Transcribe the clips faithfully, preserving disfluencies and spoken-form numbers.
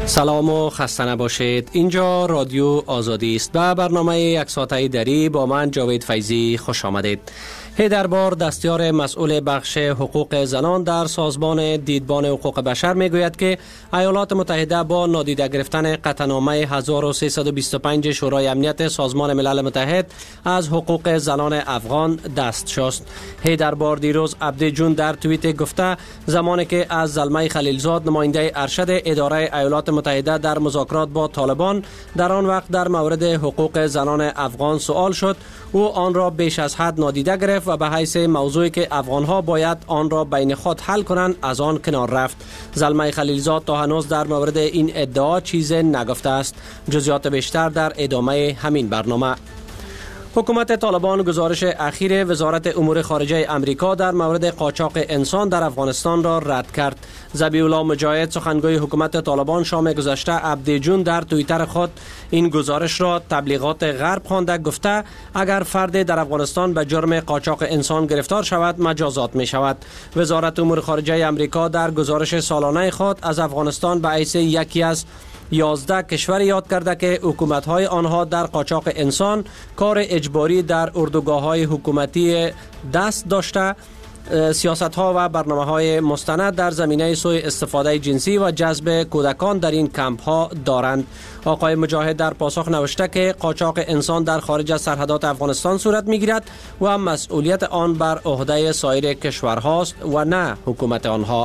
سلام و خسته نباشید. اینجا رادیو آزادی است و برنامه یک ساعته دری با من جاوید فیضی خوش آمدید. هیدربار دستیار مسئول بخش حقوق زنان در سازمان دیدبان حقوق بشر میگوید که ایالات متحده با نادیده گرفتن قطعنامه هزار و سیصد و بیست و پنج شورای امنیت سازمان ملل متحد از حقوق زنان افغان دست شست. هیدربار دیروز عبدی جون در توییت گفته زمانی که از زلمه خلیلزاد نماینده ارشد اداره ایالات متحده در مذاکرات با طالبان در آن وقت در مورد حقوق زنان افغان سوال شد، او آن را بیش از حد نادیده گرفت و به حیث موضوعی که افغانها باید آن را بین خود حل کنند از آن کنار رفت. زلمه خلیلزاد تا هنوز در مورد این ادعا چیزی نگفته است. جزئیات بیشتر در ادامه همین برنامه. حکومت طالبان گزارش اخیر وزارت امور خارجه امریکا در مورد قاچاق انسان در افغانستان را رد کرد. ذبیح الله مجاهد سخنگوی حکومت طالبان شام گذشته عبدی جون در توییتر خود این گزارش را تبلیغات غرب خوانده گفته اگر فردی در افغانستان به جرم قاچاق انسان گرفتار شود مجازات می شود. وزارت امور خارجه امریکا در گزارش سالانه خود از افغانستان به حیث یکی از یازده کشور یاد کرده که حکومت‌های آنها در قاچاق انسان کار اجباری در اردوگاه‌های حکومتی دست داشته، سیاست‌ها و برنامه‌های مستند در زمینه سوء استفاده جنسی و جذب کودکان در این کمپ‌ها دارند. آقای مجاهد در پاسخ نوشته که قاچاق انسان در خارج از سرحدات افغانستان صورت می‌گیرد و مسئولیت آن بر عهده سایر کشورهاست و نه حکومت آنها.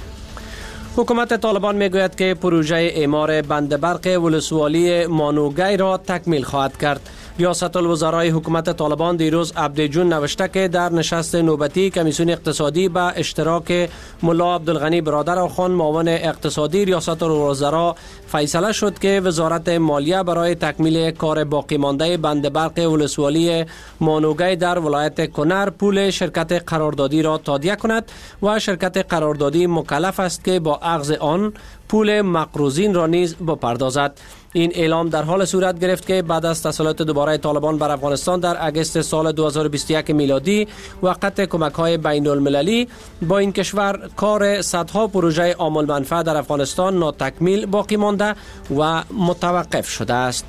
حکومت طالبان میگوید که پروژه اعمار بند برق ولسوالی مانوگی را تکمیل خواهد کرد. ریاست الوزرای حکومت طالبان دیروز عبدی جون نوشته که در نشست نوبتی کمیسیون اقتصادی به اشتراک ملا عبدالغنی برادر آخوند معاون اقتصادی ریاست الوزرا فیصله شد که وزارت مالیه برای تکمیل کار باقی مانده بند برق ولسوالی مانوگی در ولایت کنر پول شرکت قراردادی را تادیه کند و شرکت قراردادی مکلف است که با اخذ آن پول مقروضین را نیز بپردازد. این اعلام در حال صورت گرفت که بعد از تسلط دوباره طالبان بر افغانستان در اگست سال دو هزار و بیست و یک میلادی و قطع کمک‌های بین المللی با این کشور کار صدها پروژه عام المنفعه در افغانستان ناتکمیل باقی مانده و متوقف شده است.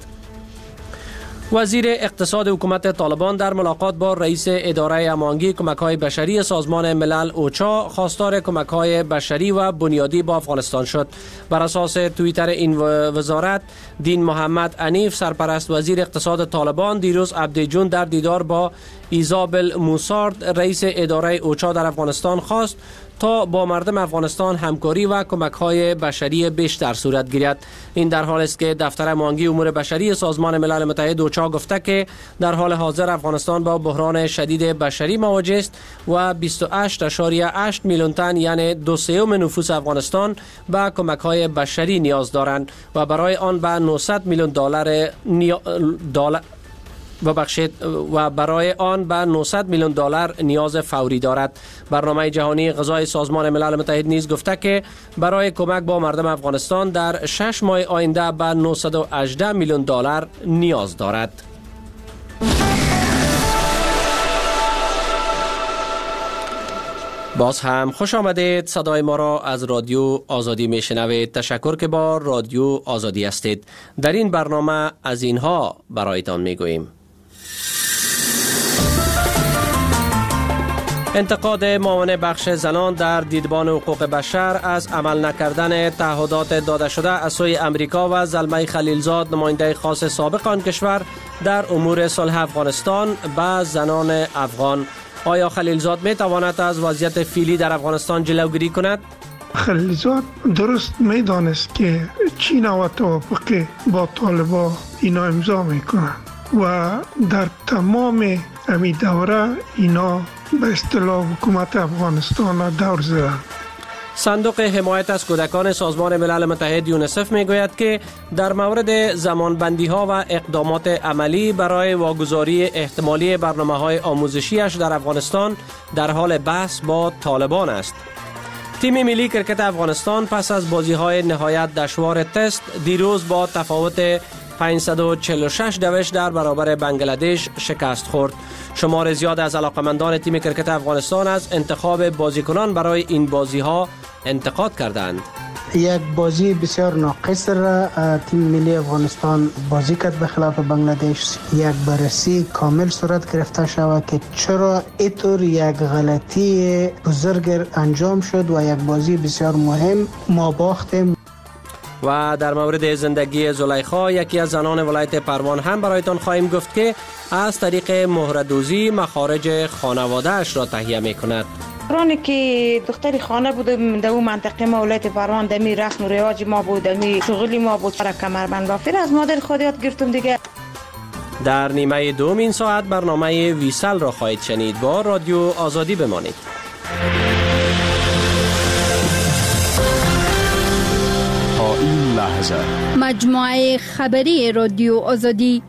وزیر اقتصاد حکومت طالبان در ملاقات با رئیس اداره هماهنگی کمک‌های بشری سازمان ملل اوچا خواستار کمک‌های بشری و بنیادی با افغانستان شد. بر اساس توییتر این وزارت، دین محمد عنیف سرپرست وزیر اقتصاد طالبان دیروز عبدی جون در دیدار با ایزابل موسارد رئیس اداره اوچا در افغانستان خواست تا با مردم افغانستان همکاری و کمک‌های بشری بیشتر صورت گیرد. این در حالی است که دفتر هماهنگی امور بشری سازمان ملل متحد اوچا گفته که در حال حاضر افغانستان با بحران شدید بشری مواجه است و بیست و هشت ممیز هشت میلیون تن یعنی دو سوم نفوس افغانستان به کمک‌های بشری نیاز دارند و برای آن به نهصد میلیون دلار نیا... دلار ببخشید و برای آن به نهصد میلیون دلار نیاز فوری دارد. برنامه جهانی غذای سازمان ملل متحد نیز گفته که برای کمک با مردم افغانستان در شش ماه آینده به نهصد و هجده میلیون دلار نیاز دارد. باز هم خوش آمدید. صدای ما را از رادیو آزادی میشنوید. تشکر که با رادیو آزادی هستید. در این برنامه از اینها برایتان میگوییم: انتقاد معاون بخش زنان در دیدبان حقوق بشر از عمل نکردن تعهدات داده شده از سوی امریکا و زلمه خلیلزاد نماینده خاص سابق آن کشور در امور صلح افغانستان به زنان افغان. آیا خلیلزاد می تواند از وضعیت فعلی در افغانستان جلوگیری کند؟ خلیلزاد درست می دانست که چین و توافق با طالبان اینا امضا می کنند و در تمام امی دوره اینا به اصطلاح حکومت افغانستان دور زدند. صندوق حمایت از کودکان سازمان ملل متحد یونیسف میگوید که در مورد زمانبندی ها و اقدامات عملی برای واگذاری احتمالی برنامه های آموزشیش در افغانستان در حال بحث با طالبان است. تیم ملی کرکت افغانستان پس از بازی های نهایت دشوار تست دیروز با تفاوت پانصد و چهل و شش دوش در برابر بنگلادش شکست خورد. شمار زیاد از علاقمندان تیم کرکت افغانستان از انتخاب بازیکنان برای این بازی ها انتقاد کردند. یک بازی بسیار ناقص را تیم ملی افغانستان بازی کرد به خلاف بنگلادش. یک بررسی کامل صورت گرفته شود که چرا اینطور یک غلطی بزرگ انجام شد و یک بازی بسیار مهم ما باختیم. و در مورد زندگی زلیخا، یکی از زنان ولایت پروان، هم برایتان خواهیم گفت که از طریق مهردوزی مخارج خانواده‌اش را تهیه می کند. رانی که دختری خانه بودم در اون منطقه ما ولایت پروان، دمی رسم و رواج ما بود، دمی شغلی ما بود، چرا کمربند بافی از مادر خود یاد گرفتم دیگه. در نیمه دوم این ساعت برنامه ویسل را خواهید شنید. با رادیو آزادی بمانید. تا این لحظه مجموعه خبری رادیو آزادی.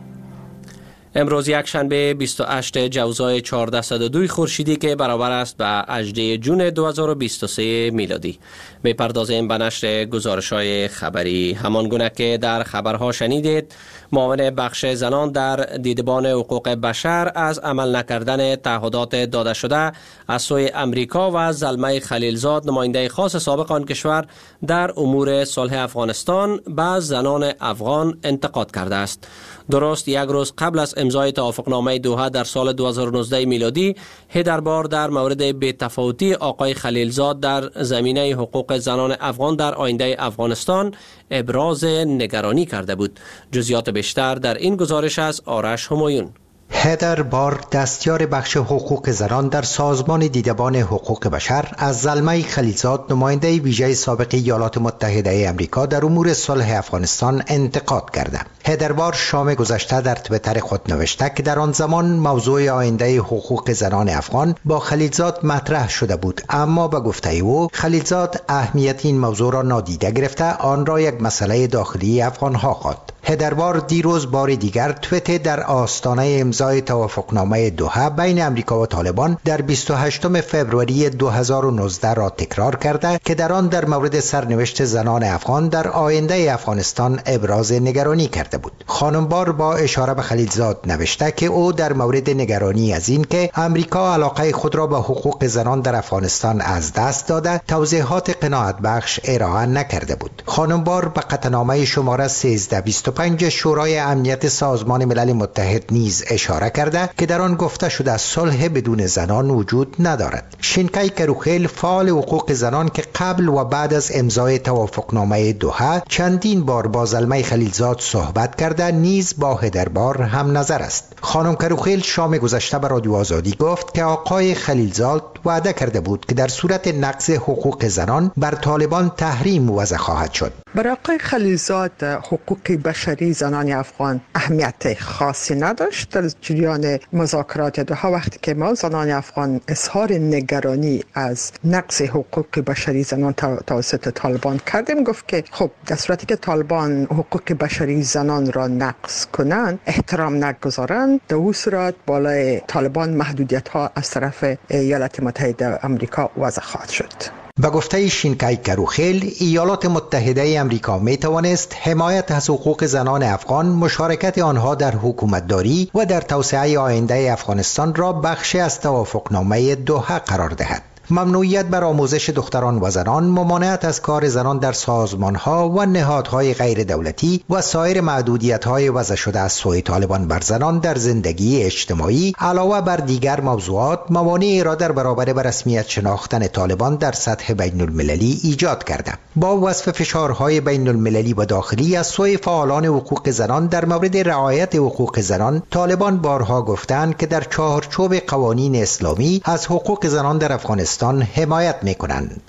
امروز یک شنبه بیست و هشتم جوزای چهارصد و دو خورشیدی که برابر است به هجدهم جون دو هزار و بیست و سه میلادی. میپردازیم به نشر گزارش‌های خبری. همان گونه که در خبرها شنیدید، معاون بخش زنان در دیدبان حقوق بشر از عمل نکردن تعهدات داده شده از سوی امریکا و زلمه خلیلزاد، نماینده خاص سابق آن کشور در امور صلح افغانستان، به زنان افغان انتقاد کرده است. درست یک روز قبل از امضای توافقنامه دوحه در سال دو هزار و نوزده میلادی، هیدربار در مورد بی‌تفاوتی آقای خلیلزاد در زمینه حقوق زنان افغان در آینده افغانستان ابراز نگرانی کرده بود. جزئیات بیشتر در این گزارش از آرش همایون. هیدربار، دستیار بخش حقوق زنان در سازمان دیدبان حقوق بشر، از زلمه خلیلزاد، نماینده ویژه سابق ایالات متحده آمریکا در امور صلح افغانستان، انتقاد کرده. هیدربار شام گذشته در توییتر خود نوشته که در آن زمان موضوع آینده حقوق زنان افغان با خلیلزاد مطرح شده بود، اما به گفته او خلیلزاد اهمیت این موضوع را نادیده گرفته آن را یک مسئله داخلی افغانها خواند. هیدربار دیروز بار دیگر توییت در آستانه امضای توافقنامه دوحه بین امریکا و طالبان در بیست و هشتم فوریه دو هزار و نوزده را تکرار کرده که در آن در مورد سرنوشت زنان افغان در آینده افغانستان ابراز نگرانی کرده بود. خانمبار با اشاره به خلیلزاد نوشته که او در مورد نگرانی از این که امریکا علاقه خود را به حقوق زنان در افغانستان از دست داده، توضیحات قناعت بخش ارائه نکرده بود. خانمبار به قطعنامه شماره سیزده بیست و پنج شورای امنیت سازمان ملل متحد نیز اشاره کرده که در آن گفته شده صلح بدون زنان وجود ندارد. شینکای کروخیل، فعال حقوق زنان که قبل و بعد از امضای توافقنامه دوحه چندین بار با زلمه خلیلزاد صحبت کرده، نیز با هیدربار هم نظر است. خانم کروخیل شام گذشته به رادیو آزادی گفت که آقای خلیلزاد وعده کرده بود که در صورت نقض حقوق زنان بر طالبان تحریم وضع خواهد شد. برای آقای خلیلزاد حقوق بشری زنان افغان اهمیت خاصی نداشت. در جریان مذاکرات دوحه وقتی که ما زنان افغان اظهار نگرانی از نقض حقوق بشری زنان توسط طالبان کردیم، گفت که خب در صورتی که طالبان حقوق بشری زنان را نقض کنند، احترام نگذارند، در اون صورت بالای طالبان محدودیت ها از طرف ایالات متحده آمریکا وضع خواهد شد. به گفته شینکای کروخیل، ایالات متحده آمریکا می توانست حمایت از حقوق زنان افغان، مشارکت آنها در حکومتداری و در توسعه آینده افغانستان را بخشی از توافقنامه دوحه قرار دهد. ممنوعیت بر آموزش دختران و زنان، ممانعت از کار زنان در سازمان‌ها و نهادهای غیر دولتی و سایر محدودیت‌های وضع شده از سوی طالبان بر زنان در زندگی اجتماعی، علاوه بر دیگر موضوعات، موانعی را در برابر به رسمیت شناختن طالبان در سطح بین المللی ایجاد کرده. با وصف فشارهای بین المللی و داخلی از سوی فعالان حقوق زنان در مورد رعایت حقوق زنان، طالبان بارها گفتند که در چارچوب قوانین اسلامی از حقوق زنان در افغانستان حمایت میکنند.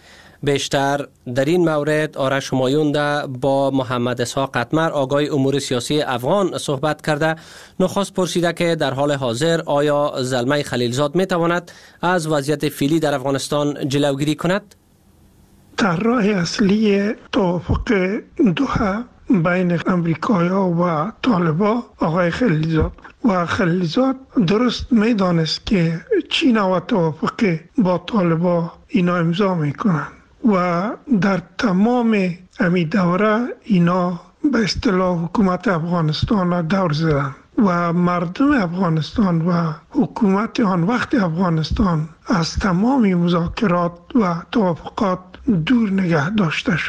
بیشتر در این مورد آرش همایون با محمد اسحاق قطمر، آگاه امور سیاسی افغان، صحبت کرده. نخست پرسیده که در حال حاضر آیا زلمه خلیلزاد میتواند از وضعیت فعلی در افغانستان جلوگیری کند؟ در راه اصلی توافق دوحه بین امریکایا و طالبا آقای خلیلزاد و خلیلزاد درست میدانست که چین و توافق با طالبا اینا امضا میکنن و در تمام امی دوره اینا به اصطلاح حکومت افغانستان را دور زدن و مردم افغانستان و حکومت آن وقت افغانستان از تمام مذاکرات و توافقات دور نگه داشته شد.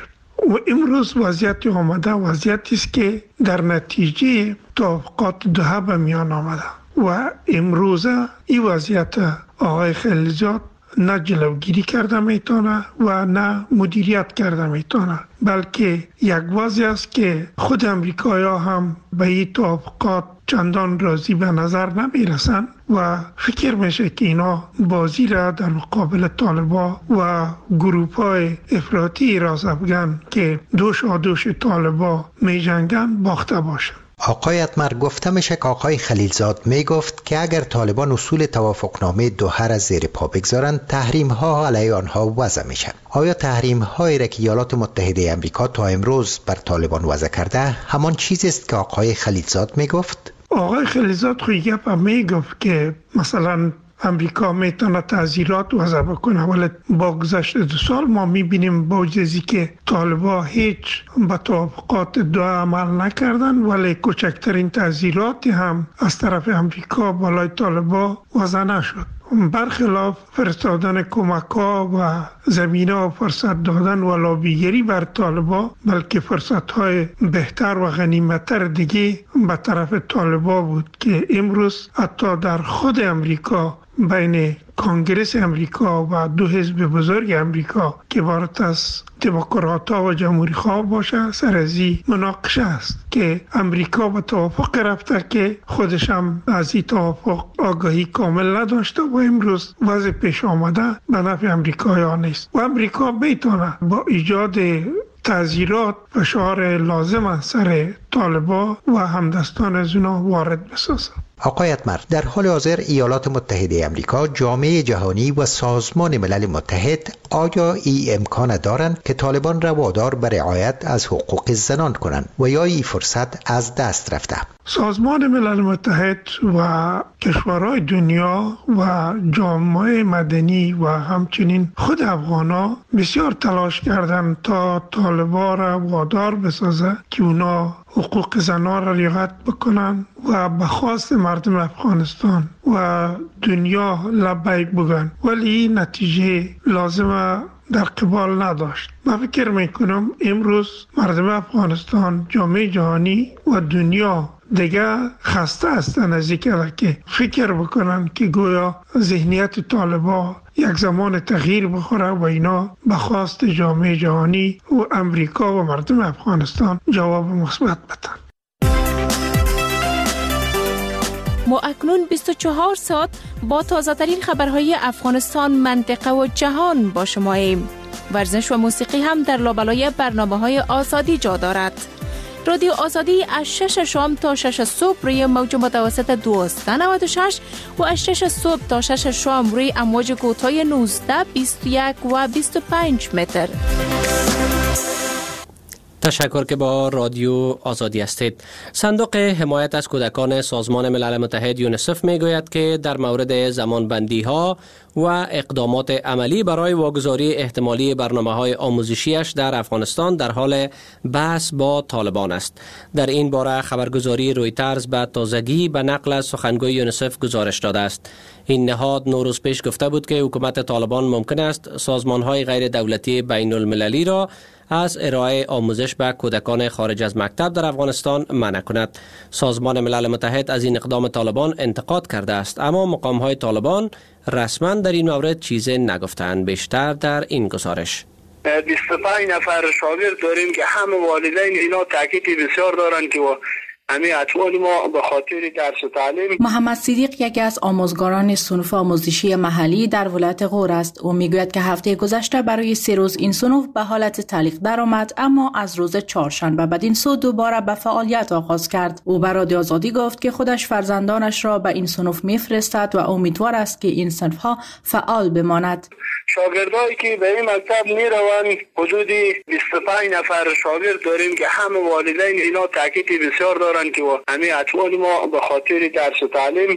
و امروز وضعیت آمده وضعیتی است که در نتیجه توافقات دوحه به میان آمده و امروز این وضعیت آقای خلیلزاد نه جلوگیری کرده میتونه و نه مدیریت کرده میتونه، بلکه یک وضع است که خود امریکایی‌ها هم به این توافقات چندان راضی به نظر نمیرسن و فکر میشه که اینا بازی را در مقابل طالبان و گروه‌های افراطی راست افغان که دوش آدوش طالبان می جنگن باخته باشن. آقای اتمر، گفته میشه که آقای خلیلزاد می گفت که اگر طالبان اصول توافقنامه دوحه را زیر پا بگذارند تحریم ها علیه آنها وضع میشه. آیا تحریم هایی را که ایالات متحده آمریکا تا امروز بر طالبان وضع کرده همان چیزی است که آقای خلیلزاد می گفت؟ آقای خلیلزاد خوی گپ می گفت که مثلا امریکا میتونه تعزیرات وضع بکنه، ولی با گذشت دو سال ما میبینیم با وجودی که طالبان هیچ به توافقات دوحه عمل نکردن ولی کوچکترین تعزیراتی هم از طرف امریکا بالای طالبان وضع نشد. برخلاف فرستادن کمک‌ها و زمینه و فرصت دادن و لابیگری بر طالبان، بلکه فرصت‌های بهتر و غنیمت‌تر دیگه به طرف طالبان بود که امروز حتی در خود امریکا بین کنگرس امریکا و دو حزب بزرگ امریکا که عبارت از دموکرات‌ها و جمهوری‌خواه باشه سر از این مناقشه است که امریکا به توافق رفته که خودش هم از این توافق آگاهی کامل نداشته و امروز وضع پیش آمده به نفع امریکایی‌ها نیست و امریکا میتونه با ایجاد تعزیرات فشار لازم سر طالبان و همدستان از اونا وارد بسازه. آقای اتمر، در حال حاضر ایالات متحده آمریکا، جامعه جهانی و سازمان ملل متحد آیا این امکان دارند که طالبان را وادار به رعایت از حقوق زنان کنند و یا این فرصت از دست رفته؟ سازمان ملل متحد و کشورهای دنیا و جامعه مدنی و همچنین خود افغانا بسیار تلاش کردند تا طالبان را وادار بسازه که اونا حقوق زنان را رعایت بکنن و به خواست مردم افغانستان و دنیا لبیک بگن، ولی نتیجه لازمه در قبال نداشت. من فکر میکنم امروز مردم افغانستان، جامعه جهانی و دنیا دیگه خسته هستن از اینکه که فکر بکنن که گویا ذهنیت طالبان یک زمان تغییر بخوره و اینا به خواست جامعه جهانی و امریکا و مردم افغانستان جواب مثبت بدن. ما اکنون بیست و چهار ساعت با تازه ترین خبرهای افغانستان، منطقه و جهان با شماییم. ورزش و موسیقی هم در لابلای برنامه‌های آزادی جا دارد. رادیو آزادی از شش شام تا شش صبح روی موج متوسط دویست و نود و شش و از شش صبح تا شش شام روی امواج کوتاه نوزده، بیست و یک و بیست و پنج متر. تشکر که با رادیو آزادی هستید. صندوق حمایت از کودکان سازمان ملل متحد یونیسف می گوید که در مورد زمانبندی ها و اقدامات عملی برای واگذاری احتمالی برنامه های آموزشیش در افغانستان در حال بحث با طالبان است. در این باره خبرگزاری رویترز به تازگی به نقل از سخنگوی یونیسف گزارش داده است. این نهاد نوروز پیش گفته بود که حکومت طالبان ممکن است سازمان های غیر دولتی بین المللی را از ارائه آموزش به کودکان خارج از مکتب در افغانستان منع کند. سازمان ملل متحد از این اقدام طالبان انتقاد کرده است، اما مقام های طالبان رسما در این مورد چیزی نگفتند. بیشتر در این گزارش. بیست و پنج نفر شاگرد داریم که همه والدین اینا تاکید بسیار دارن که همه اطفال ما به خاطر درس و تعلیم. محمد صدیق یکی از آموزگاران صنف آموزشی محلی در ولایت غور است. او میگوید که هفته گذشته برای سه روز این صنف به حالت تعلیق درآمد، اما از روز چهارشنبه بدین سو دوباره به فعالیت آغاز کرد. او به رادیو آزادی گفت که خودش فرزندانش را به این صنف میفرستد و امیدوار است که این صنف‌ها فعال بماند. شاگردایی که به این مکتب میروند حدود بیست و پنج نفر شاگرد داریم که همه والدین اینا تاکید بسیار دارن که همه اطفال ما به خاطر درس و تعلیم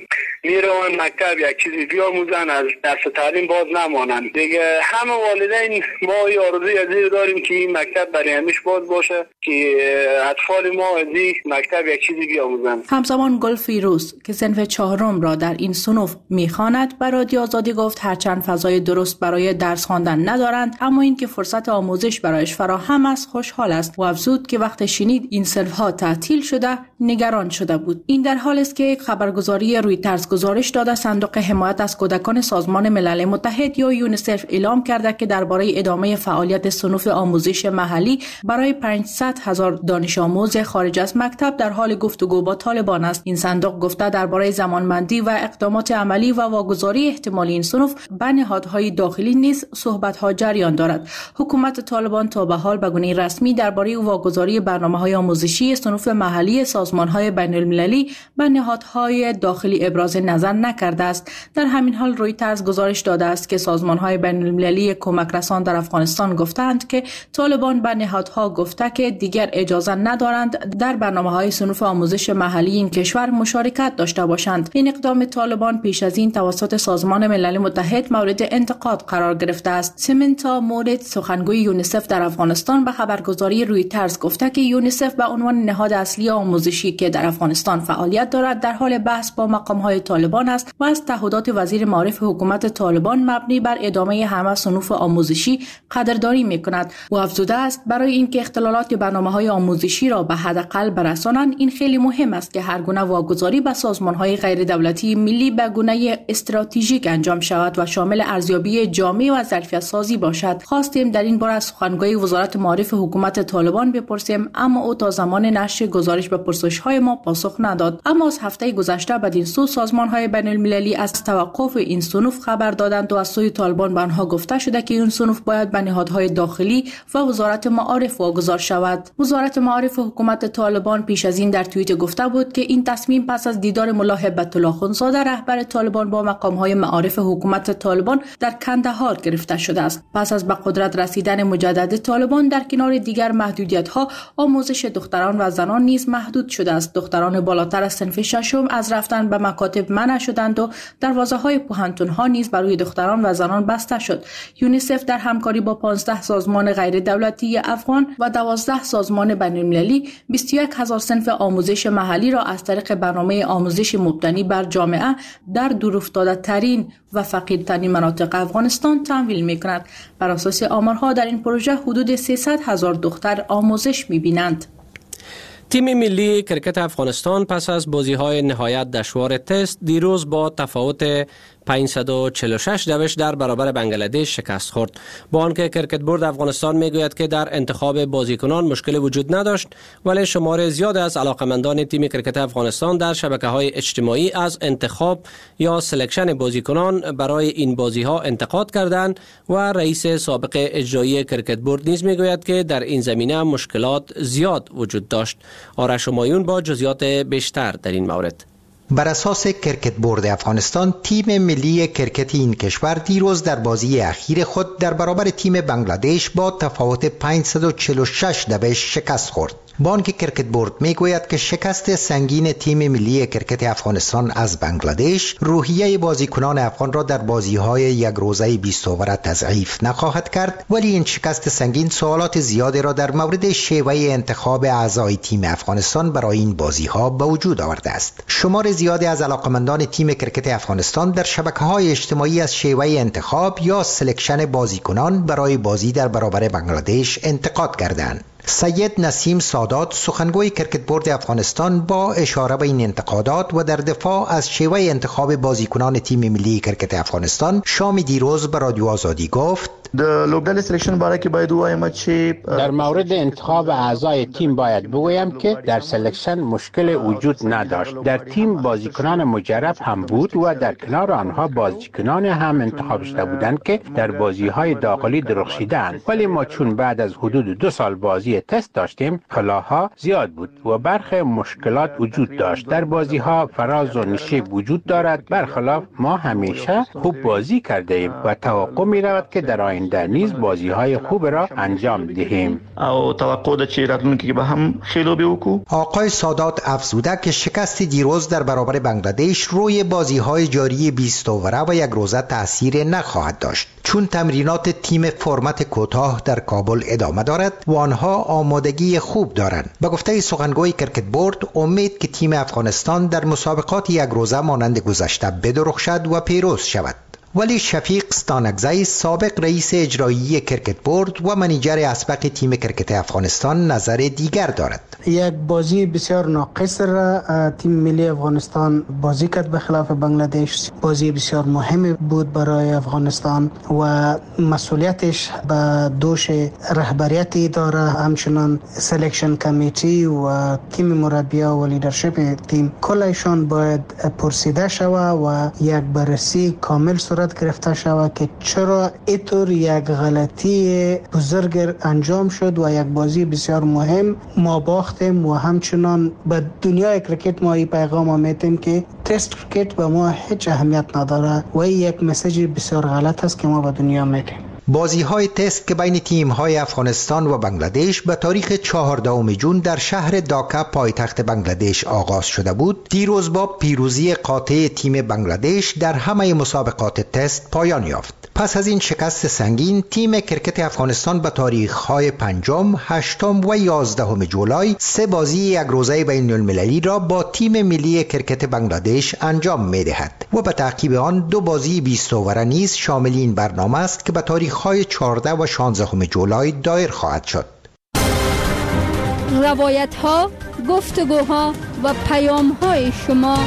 میروند مکتب یک چیزی بیاموزن، از درس تعلیم باز نمانند. دیگه همه والدین ما آرزوی عزیز داریم که این مکتب برای همیشه باز باشه که اطفال ما از این مکتب یک چیزی بیاموزن. همزمان گل فیروز که صنف چهارم را در این صنف میخواند به رادیو آزادی گفت هرچند فضای درست برای درس خواندن ندارند اما اینکه فرصت آموزش برایش فراهم است خوشحال است و افزود که وقت شنید این صنف‌ها تعطیل شده نگران شده بود. این در حالی است که یک خبرگزاری رویترز گزارش داده صندوق حمایت از کودکان سازمان ملل متحد یا یونیسف اعلام کرده که درباره ادامه فعالیت صنوف آموزش محلی برای پانصد هزار دانش آموز خارج از مکتب در حال گفتگو با طالبان است. این صندوق گفته درباره زمانبندی و اقدامات عملی و واگذاری احتمالی این صنوف به نهادهای داخلی نیز صحبت‌ها جریان دارد. حکومت طالبان تا به حال به گونه رسمی درباره واگذاری برنامه‌های آموزشی صنوف محلی سازمان‌های بین‌المللی به نهادهای داخلی ابراز نظر نکرده است. در همین حال رویترز گزارش داده است که سازمان‌های بین‌المللی کمک رسان در افغانستان گفتند که طالبان به نهادها گفته که دیگر اجازه ندارند در برنامه‌های صنوف آموزش محلی این کشور مشارکت داشته باشند. این اقدام طالبان پیش از این توسط سازمان ملل متحد مورد انتقاد قرار گرفته است. سمنتا مورد سخنگوی یونیسف در افغانستان به خبرگزاری رویترز گفته که یونیسف به عنوان نهاد اصلی آموزشی که در افغانستان فعالیت دارد در حال بحث با مقام‌های طالبان است و از تعهدات وزیر معارف حکومت طالبان مبنی بر ادامه همه صنوف آموزشی قدردانی می‌کند و افزوده است برای اینکه اختلالات برنامه‌های آموزشی را به حداقل برسانند این خیلی مهم است که هر گونه واگذاری به سازمان‌های غیر دولتی ملی به گونه استراتژیک انجام شود و شامل ارزیابی جامع و ظرفیت سازی باشد. خواستیم در این باره از سخنگوی وزارت معارف حکومت طالبان بپرسیم اما او تا زمان نشر گزارش به پرسش‌های ما پاسخ نداد. اما از هفته گذشته بدین سو سازمان‌های بین‌المللی از توقف این صنوف خبر دادند و از سوی طالبان به آنها گفته شده که این صنوف باید به نهادهای داخلی و وزارت معارف واگذار شود. وزارت معارف حکومت طالبان پیش از این در توییت گفته بود که این تصمیم پس از دیدار ملا هبت الله خونزاده رهبر طالبان با مقام‌های معارف حکومت طالبان در کندهار گرفته شده است. پس از به قدرت رسیدن مجدد طالبان در کنار دیگر محدودیت‌ها آموزش دختران و زنان نیز محدود شده است. دختران بالاتر از صنف ششم از رفتن به مکاتب منع شدند و دروازه‌های پوهنتون‌ها نیز برای دختران و زنان بسته شد. یونیسف در همکاری با پانزده سازمان غیر دولتی افغان و دوازده سازمان بین‌المللی بیست و یک هزار صنف آموزش محلی را از طریق برنامه آموزش مبتنی بر جامعه در دورافتاده‌ترین و فقیرترین مناطق افغانستان تمویل می‌کند. بر اساس آمارها در این پروژه حدود سیصد هزار دختر آموزش می‌بینند. تیم ملی کرکت افغانستان پس از بازی‌های نهایت دشوار تست دیروز با تفاوت پانصد و چهل و شش دوش در برابر بنگلادش شکست خورد. با آنکه کرکت بورد افغانستان میگوید که در انتخاب بازیکنان مشکل وجود نداشت ولی شمار زیاد از علاقمندان تیم کرکت افغانستان در شبکه‌های اجتماعی از انتخاب یا سلکشن بازیکنان برای این بازی‌ها انتقاد کردند و رئیس سابق اجرایی کرکت بورد نیز میگوید که در این زمینه مشکلات زیاد وجود داشت. آرش همایون با جزئیات بیشتر در این مورد. بر اساس کرکت بورد افغانستان تیم ملی کرکت این کشور دیروز در بازی اخیر خود در برابر تیم بنگلادش با تفاوت پانصد و چهل و شش دوش شکست خورد. با آنکه کرکت بورد میگوید که شکست سنگین تیم ملی کرکت افغانستان از بنگلادش روحیه بازیکنان افغان را در بازی‌های یک روزه بیست اوور تضعیف نخواهد کرد ولی این شکست سنگین سوالات زیادی را در مورد شیوه انتخاب اعضای تیم افغانستان برای این بازی‌ها به وجود آورده است. شمار زیادی از علاقمندان تیم کرکت افغانستان در شبکه‌های اجتماعی از شیوه انتخاب یا سلکشن بازیکنان برای بازی در برابر بنگلادش انتقاد کردند. سید نسیم سادات سخنگوی کرکت بورد افغانستان با اشاره به این انتقادات و در دفاع از شیوه انتخاب بازیکنان تیم ملی کرکت افغانستان شام دیروز به رادیو آزادی گفت د لوبډلې سلیکشن باره کې باید وایم چې در مورد انتخاب اعضای تیم باید بگویم که در سلکشن مشکل وجود نداشت. در تیم بازیکنان مجرب هم بود و در کنار آنها بازیکنان هم انتخاب شده بودند که در بازی‌های داخلی درخشیدند. ولی ما چون بعد از حدود دو سال بازی تست داشتیم خلاها زیاد بود و برخی مشکلات وجود داشت. در بازی‌ها فراز و نشیب وجود دارد. برخلاف ما همیشه خوب بازی کرده ایم و توقع می‌رود که در آینده نیز بازی های خوب را انجام دهیم. او توقع ده چې راتلونکي کې به هم ښې لوبې وکړو. آقای سادات افزوده که شکست دیروز در برابر بنگلادش روی بازی های جاری بیست اووره و یک روزه تاثیر نخواهد داشت، چون تمرینات تیم فرمت کوتاه در کابل ادامه دارد و آنها آمادگی خوب دارند. به گفته سخنگوی کرکت بورد، امید که تیم افغانستان در مسابقات یک روزه مانند گذشته بدرخشد و پیروز شود. ولی شفیق ستانکزی، سابق رئیس اجرایی کرکت بورد و منیجر اسبق تیم کرکت افغانستان، نظر دیگر دارد. یک بازی بسیار ناقص را تیم ملی افغانستان بازی کرد به خلاف بنگلادش. بازی بسیار مهمی بود برای افغانستان و مسئولیتش به دوش رهبریت اداره، همچنان سلکشن کمیتی و تیم مربیان و لیدرشپ تیم کلشان باید پرسیده شود و یک بررسی کامل صورت گرفته شود که چرا اینطور یک غلطی بزرگ انجام شد و یک بازی بسیار مهم ما باختیم و همچنان به دنیای کرکت ما این پیغام آمیتیم که تست کرکت به ما هیچ اهمیت نداره و این یک مسیج بسیار غلط است که ما به دنیا میدیم. بازی های تست که بین تیم های افغانستان و بنگلادش به تاریخ چهاردهم جون در شهر داکا پایتخت بنگلادش آغاز شده بود، دیروز با پیروزی قاطع تیم بنگلادش در همه مسابقات تست پایان یافت. پس از این شکست سنگین، تیم کرکت افغانستان به تاریخ‌های پنجم، هشتم و یازدهم جولای سه بازی یک روزه بین المللی را با تیم ملی کرکت بنگلادش انجام می‌دهد و به تعقیب آن دو بازی بیست اووره نیز شامل این برنامه است که به تاریخ‌های چهارده و شانزدهم جولای دایر خواهد شد. روایت‌ها، گفتگوها و پیام‌های شما.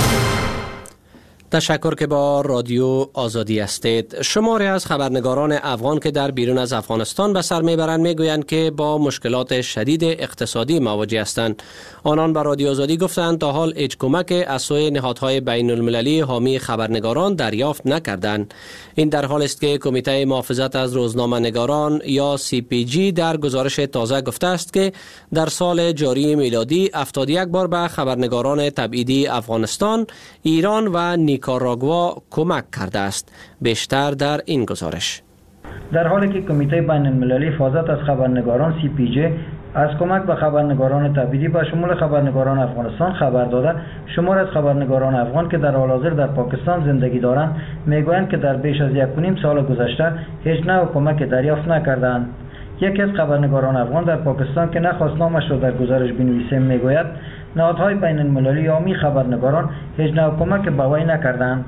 تشکر که با رادیو آزادی هستید. شماری از خبرنگاران افغان که در بیرون از افغانستان به سر میبرند میگویند که با مشکلات شدید اقتصادی مواجه هستند. آنان به رادیو آزادی گفتند تا حال هیچ کمک از سوی نهادهای بین المللی حامی خبرنگاران دریافت نکردند. این در حال است که کمیته محافظت از روزنامه‌نگاران یا سی پی جی در گزارش تازه گفته است که در سال جاری میلادی هفتاد و یک بار به خبرنگاران تبعیدی افغانستان، ایران و نیکاراگوا کمک کرده است. بیشتر در این گزارش. در حالی که کمیته بین المللی حفاظت از خبرنگاران سی پی جی از کمک به خبرنگاران تبعیدی به شمول خبرنگاران افغانستان خبر داده، شمار از خبرنگاران افغان که در حال حاضر در پاکستان زندگی دارند میگویند که در بیش از یک و نیم سال گذشته هیچ نوع کمک دریافت نکردند. یکی از خبرنگاران افغان در پاکستان که نخواست نامش را در گزارش بنویسیم میگوید نهادهای بین المللی حامی خبرنگاران هیچ نوع کمک به وی نکردند.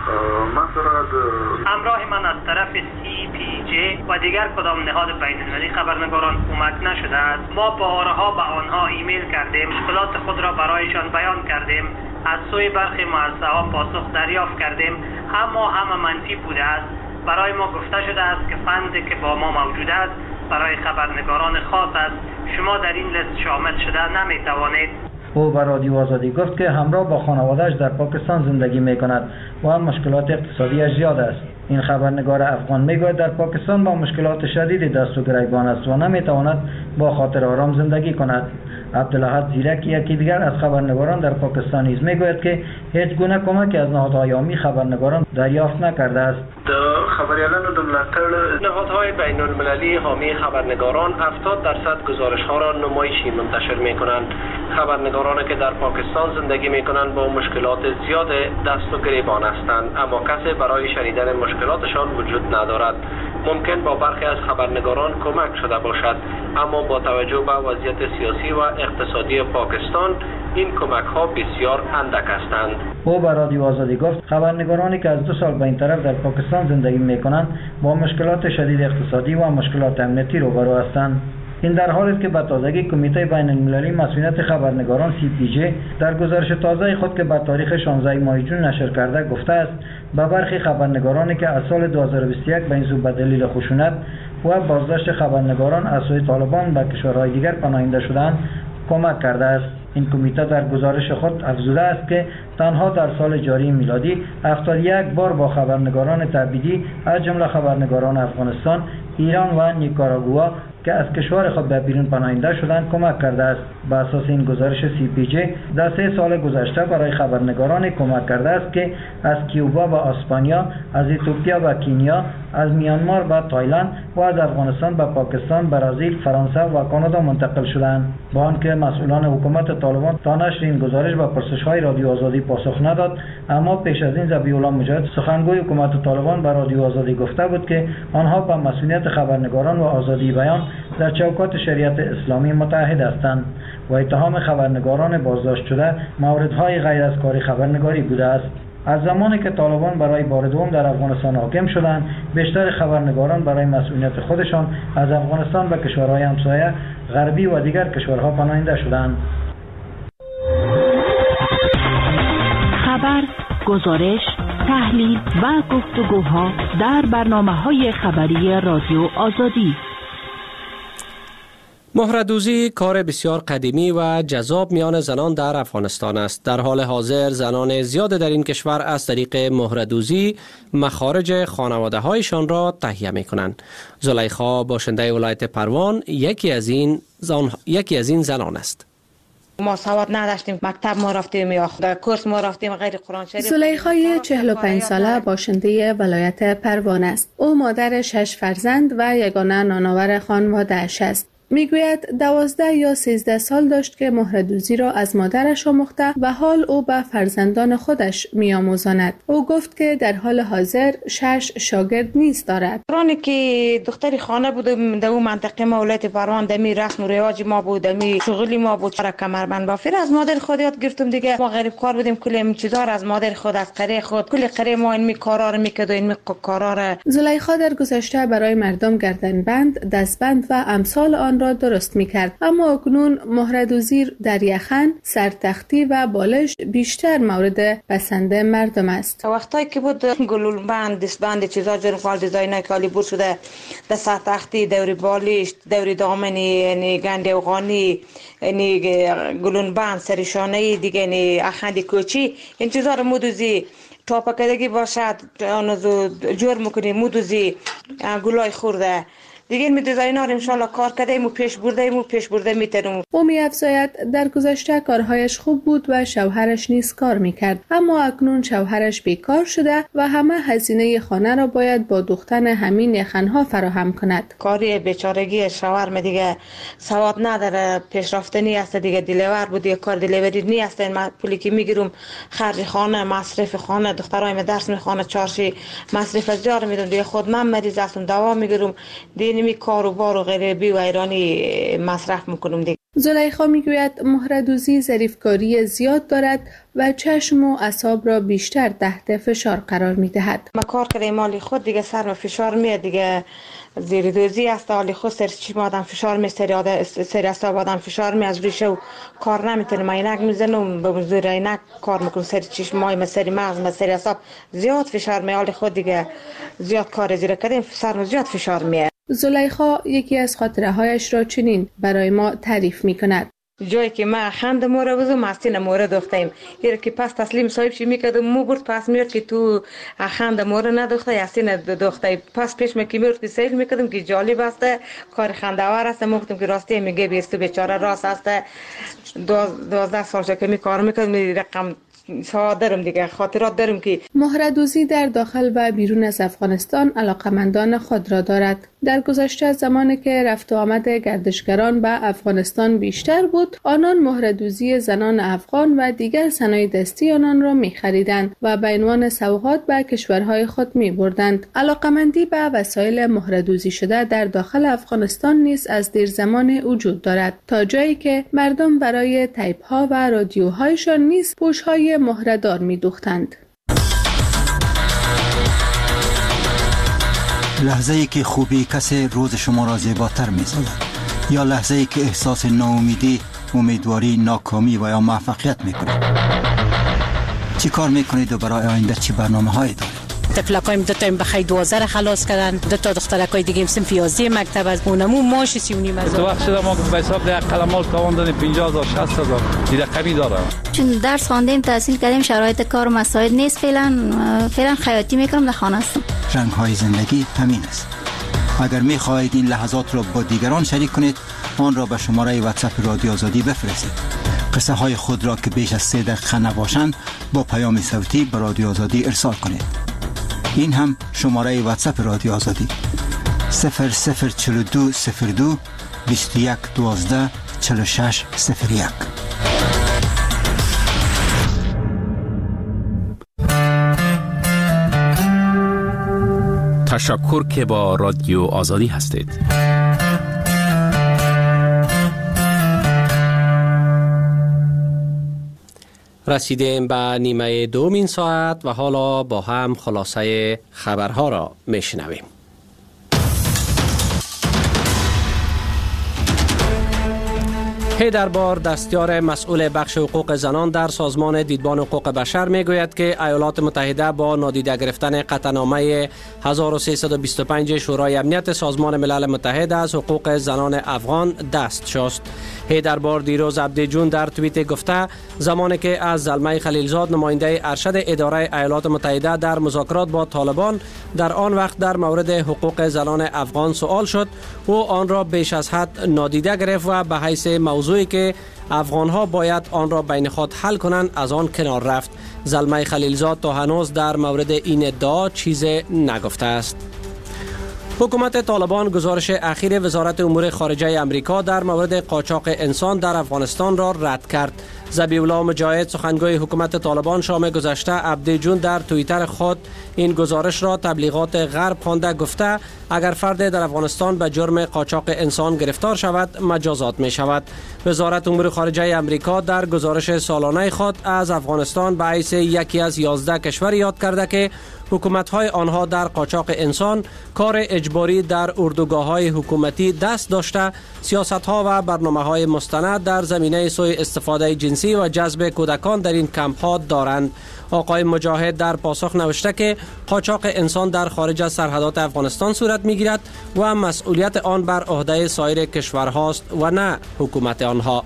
همراه من از طرف سی پی جی و دیگر کدام نهاد بین المللی خبرنگاران کمک نشده است. ما بارها به آنها ایمیل کردیم، مشکلات خود را برایشان بیان کردیم، از سوی برخی مؤسسه‌ها پاسخ دریافت کردیم، اما همه منفی بوده است. برای ما گفته شده است که فندی که با ما موجود است برای خبرنگاران خاص است، شما در این لیست شامل شده نمی توانید. او به رادیو آزادی گفت که همراه با خانواده‌اش در پاکستان زندگی می کند و هم مشکلات اقتصادی زیاد است. این خبرنگار افغان میگوید در پاکستان با مشکلات شدید دست و گریبان است و نمی تواند با خاطر آرام زندگی کند. عبدالاحد زیرک یکی دیگر از خبرنگاران در پاکستان نیز میگوید که هیچ گونه کمک از نهادهای حامی خبرنگاران دریافت نکرده است. خبریالانو د ملاتړ نهادهای بین المللی حامی خبرنگاران هفتاد درصد گزارش ها را نمایشی منتشر می کنند. خبرنگارانی که در پاکستان زندگی می کنند با مشکلات زیاد دست و گریبان هستند، اما کسی برای شنیدن مشکلاتشان وجود ندارد. ممکن با برخی از خبرنگاران کمک شده باشد، اما با توجه به وضعیت سیاسی و اقتصادی پاکستان این کمک ها بسیار اندک هستند. او به رادیو آزادی گفت خبرنگارانی که از دو سال به این طرف در پاکستان زندگی می کنند با مشکلات شدید اقتصادی و مشکلات امنیتی روبرو هستند. این در حالی است که به تازگی کمیته بین المللی مسئولیت خبرنگاران سی پی جی در گزارش تازه خود که به تاریخ شانزده ماه جون نشر کرده گفته است به برخی خبرنگارانی که از سال دو هزار و بیست و یک به این سو به دلیل خشونت و بازداشت خبرنگاران از سوی طالبان به کشورهای دیگر پناهنده شدند کمک کرده است. این کمیته در گزارش خود افزوده است که تنها در سال جاری میلادی هفتاد و یک بار با خبرنگاران تبعیدی از جمله خبرنگاران افغانستان، ایران و نیکاراگوا که از کشور خود به بیرون پناهنده شدند کمک کرده است. به اساس این گزارش سی پی جی در سه سال گذشته برای خبرنگاران کمک کرده است که از کیوبا و اسپانیا، از اتیوپیا و کینیا، از میانمار به تایلند و از افغانستان به پاکستان، برزیل، فرانسه و کانادا منتقل شدند. با آنکه مسئولان حکومت طالبان تا نشر این گزارش به پرسش‌های رادیو آزادی پاسخ نداد، اما پیش از این ذبیح الله مجاهد سخنگوی حکومت طالبان به رادیو آزادی گفته بود که آنها به مسئولیت خبرنگاران و آزادی بیان در چوکات شریعت اسلامی متعهد هستند و اتهام خبرنگاران بازداشت شده موردهای غیر از کاری خبرنگاری بوده است. از زمانی که طالبان برای بار دوم در افغانستان حاکم شدند، بیشتر خبرنگاران برای مسئولیت خودشان از افغانستان به کشورهای همسایه غربی و دیگر کشورها پناهنده شدند. خبر، گزارش، تحلیل و گفتگوها در برنامه‌های خبری رادیو آزادی. مهردوزی کار بسیار قدیمی و جذاب میان زنان در افغانستان است. در حال حاضر زنان زیاد در این کشور از طریق مهردوزی مخارج خانواده هایشان را تهیه می کنند. زلیخا باشنده ولایت پروان یکی از این زن... یکی از این زنان است. ما سواد نداشتیم، مکتب ما رفتیم یا در کورس ما رفتیم غیر قرآن شریف. زلیخای چهل و پنج ساله باشنده ولایت پروان است. او مادر شش فرزند و یگانه نانآور خانواده‌اش است. میگوید دوازده یا سیزده سال داشت که مهردوزی را از مادرش آموخته و حال او به فرزندان خودش میآموزاند. او گفت که در حال حاضر شش شاگرد نیز دارد. رانی که دختری خانه بود در اون منطقه ما ولایت پروان، دمی رسم و رواج ما بود، دمی شغلی ما بود، چرا کمربند بافی از مادر خود یاد گرفتم دیگه. ما غریب کار بودیم، کلی این چیزا از مادر خود، از قره خود، کلی قره ما این می کارا رو میکرد و این می کارا رو. زلیخا در گذشته برای مردم گردنبند، دستبند و امثال آن را درست میکرد، اما اکنون مهردوزی در یخن، سرتختی و بالش بیشتر مورد پسند مردم است. وقتایی که بود گلول بند، دستبند، چیزا جور فال دیزاینای کالی بور شده، در سرتختی، دوری بالش، دوری دامنی، یعنی گنده افغانی، یعنی گلول بند، سرشانه دیگه، یعنی اخندی کوچی، این چیزا رو مودوزی تاپکدگی باشد، آن جور میکنی مودوزی گلای خورده دیگه می دیزاینر ان شاء الله کار کردیم و پیش بردیم و پیش برده میتونیم. او می‌افزاید در گذشته کارهایش خوب بود و شوهرش نیز کار میکرد، اما اکنون شوهرش بیکار شده و همه هزینه خانه را باید با دوختن همین یخنها فراهم کند. کاری بیچارگی شوهر می دیگه سواد نداره، پیشرفتنی است دیگه، دیلیور بود دیگه، کار دیلیوری نیست. من پولی که میگیرم خرج خانه، مصرف خانه، دخترایم درس میخوانه، چارشی مصرف از جار میدم دیگه، خود من مریض هستم دوا میگیرم دیگه، نمی کار و بار و غیره و ایرانی مصرف میکنم دیگه. زلیخا میگوید مهردوزی ظریفکاری زیاد دارد و چشم و اعصاب را بیشتر تحت فشار قرار میدهد. ما کار کردیم مالی خود دیگه سر و فشار میاد دیگه، زیر دوزی است حالی خود سر چشم آدم فشار می، سر سر اعصاب آدم فشار می، از ریشه و کار نمیتونم، عینک میزنم به زور عینک کار میکنم، سر چشم مای سر مغز سر اعصاب زیاد فشار می، حالی خود دیگه زیاد کار زیر کردیم سر زیاد فشار می. زلیخا یکی از خاطره هایش را چنین برای ما تعریف می کند. جایی که ما خند مورا بزم مستین مورا دختیم، هر که پس تسلیم صاحب شی میکردم مو برد پس میاد که تو خند مورا ندخته یستین دختای پس پیش می که میاد که سیل میکردم که جالب است، کار خنده‌آور است. گفتم که راستی میگه بیست بیچاره راست است، دوازده سال که می کار میکردم رقم دارم دیگه، خاطرات دارم که مهردوزی در داخل و بیرون از افغانستان علاقمندان خود را دارد. در گذشته زمانی که رفت و آمد گردشگران به افغانستان بیشتر بود، آنان مهردوزی زنان افغان و دیگر صنایع دستی آنان را می خریدند و به عنوان سوغات به کشورهای خود می بردند. علاقمندی به وسایل مهردوزی شده در داخل افغانستان نیز از دیر زمان وجود دارد، تا جایی که مردم برای تیپ ها و رادیوهایشان نیز پوش های مهردار می دوختند. لحظه ای که خوبی کسی روز شما را زیباتر می سازد، یا لحظه ای که احساس ناامیدی، امیدواری، ناکامی و یا موفقیت می کنید. چی کار می کنید و برای آینده چی برنامه هایی دارید؟ تفلکایم دو تا بخی دوازده را خلاص کردن، دو تا دخترکای دیگه هم صنف یازده مکتب از اونمو ماش سی و نیم هزار. تو وقت شده ما به حساب ده قلمال تواندن پنجاه هزار شصت هزار دیگه کمی داره. چون درس خواندیم تحصیل کردیم شرایط کار و مساعد نیست، فعلا فعلا خیاطی میکنم در خانه هستم. رنگ های زندگی همین است. اگر می خواهید این لحظات را با دیگران شریک کنید، آن را به شماره واتساپ رادیو آزادی بفرستید. قصه های خود را که بیش از سه دقیقه نباشند با پیام صوتی به رادیو آزادی ارسال کنید. این هم شماره واتساپ رادیو آزادی صفر صفر چهل و دو صفر دو بیست و یک دوازده چهل و شش صفر یک. تشکر که با رادیو آزادی هستید. رسیدیم به نیمه دومین ساعت و حالا با هم خلاصه خبرها را میشنویم. هیدربار دستیار مسئول بخش حقوق زنان در سازمان دیدبان حقوق بشر میگوید که ایالات متحده با نادیده گرفتن قطعنامه هزار و سیصد و بیست و پنج شورای امنیت سازمان ملل متحد از حقوق زنان افغان دست شست. هیدربار دیروز عبدیجون در توییت گفته زمانی که از زلمه خلیلزاد نماینده ارشد اداره ایالات متحده در مذاکرات با طالبان در آن وقت در مورد حقوق زنان افغان سوال شد و آن را بیش از حد نادیده گرفت و به حیث موضوعی که افغانها باید آن را بین خود حل کنند از آن کنار رفت. زلمه خلیلزاد تا هنوز در مورد این ادعا چیزی نگفته است. حکومت طالبان گزارش اخیر وزارت امور خارجه امریکا در مورد قاچاق انسان در افغانستان را رد کرد. ذبیح الله مجاهد سخنگوی حکومت طالبان شام گذشته عبدیجون در توییتر خود این گزارش را تبلیغات غرب خوانده گفته اگر فرد در افغانستان به جرم قاچاق انسان گرفتار شود مجازات می شود. وزارت امور خارجه امریکا در گزارش سالانه خود از افغانستان به حیث یکی از یازده کشور یاد کرده که حکومت‌های آنها در قاچاق انسان کار اجباری در اردوگاه‌های حکومتی دست داشته سیاست‌ها و برنامه‌های مستند در زمینه سوء استفاده جنسی و جذب کودکان در این کمپ‌ها دارند. آقای مجاهد در پاسخ نوشته که قاچاق انسان در خارج از سرحدات افغانستان صورت می‌گیرد و مسئولیت آن بر عهده سایر کشورهاست و نه حکومت آنها.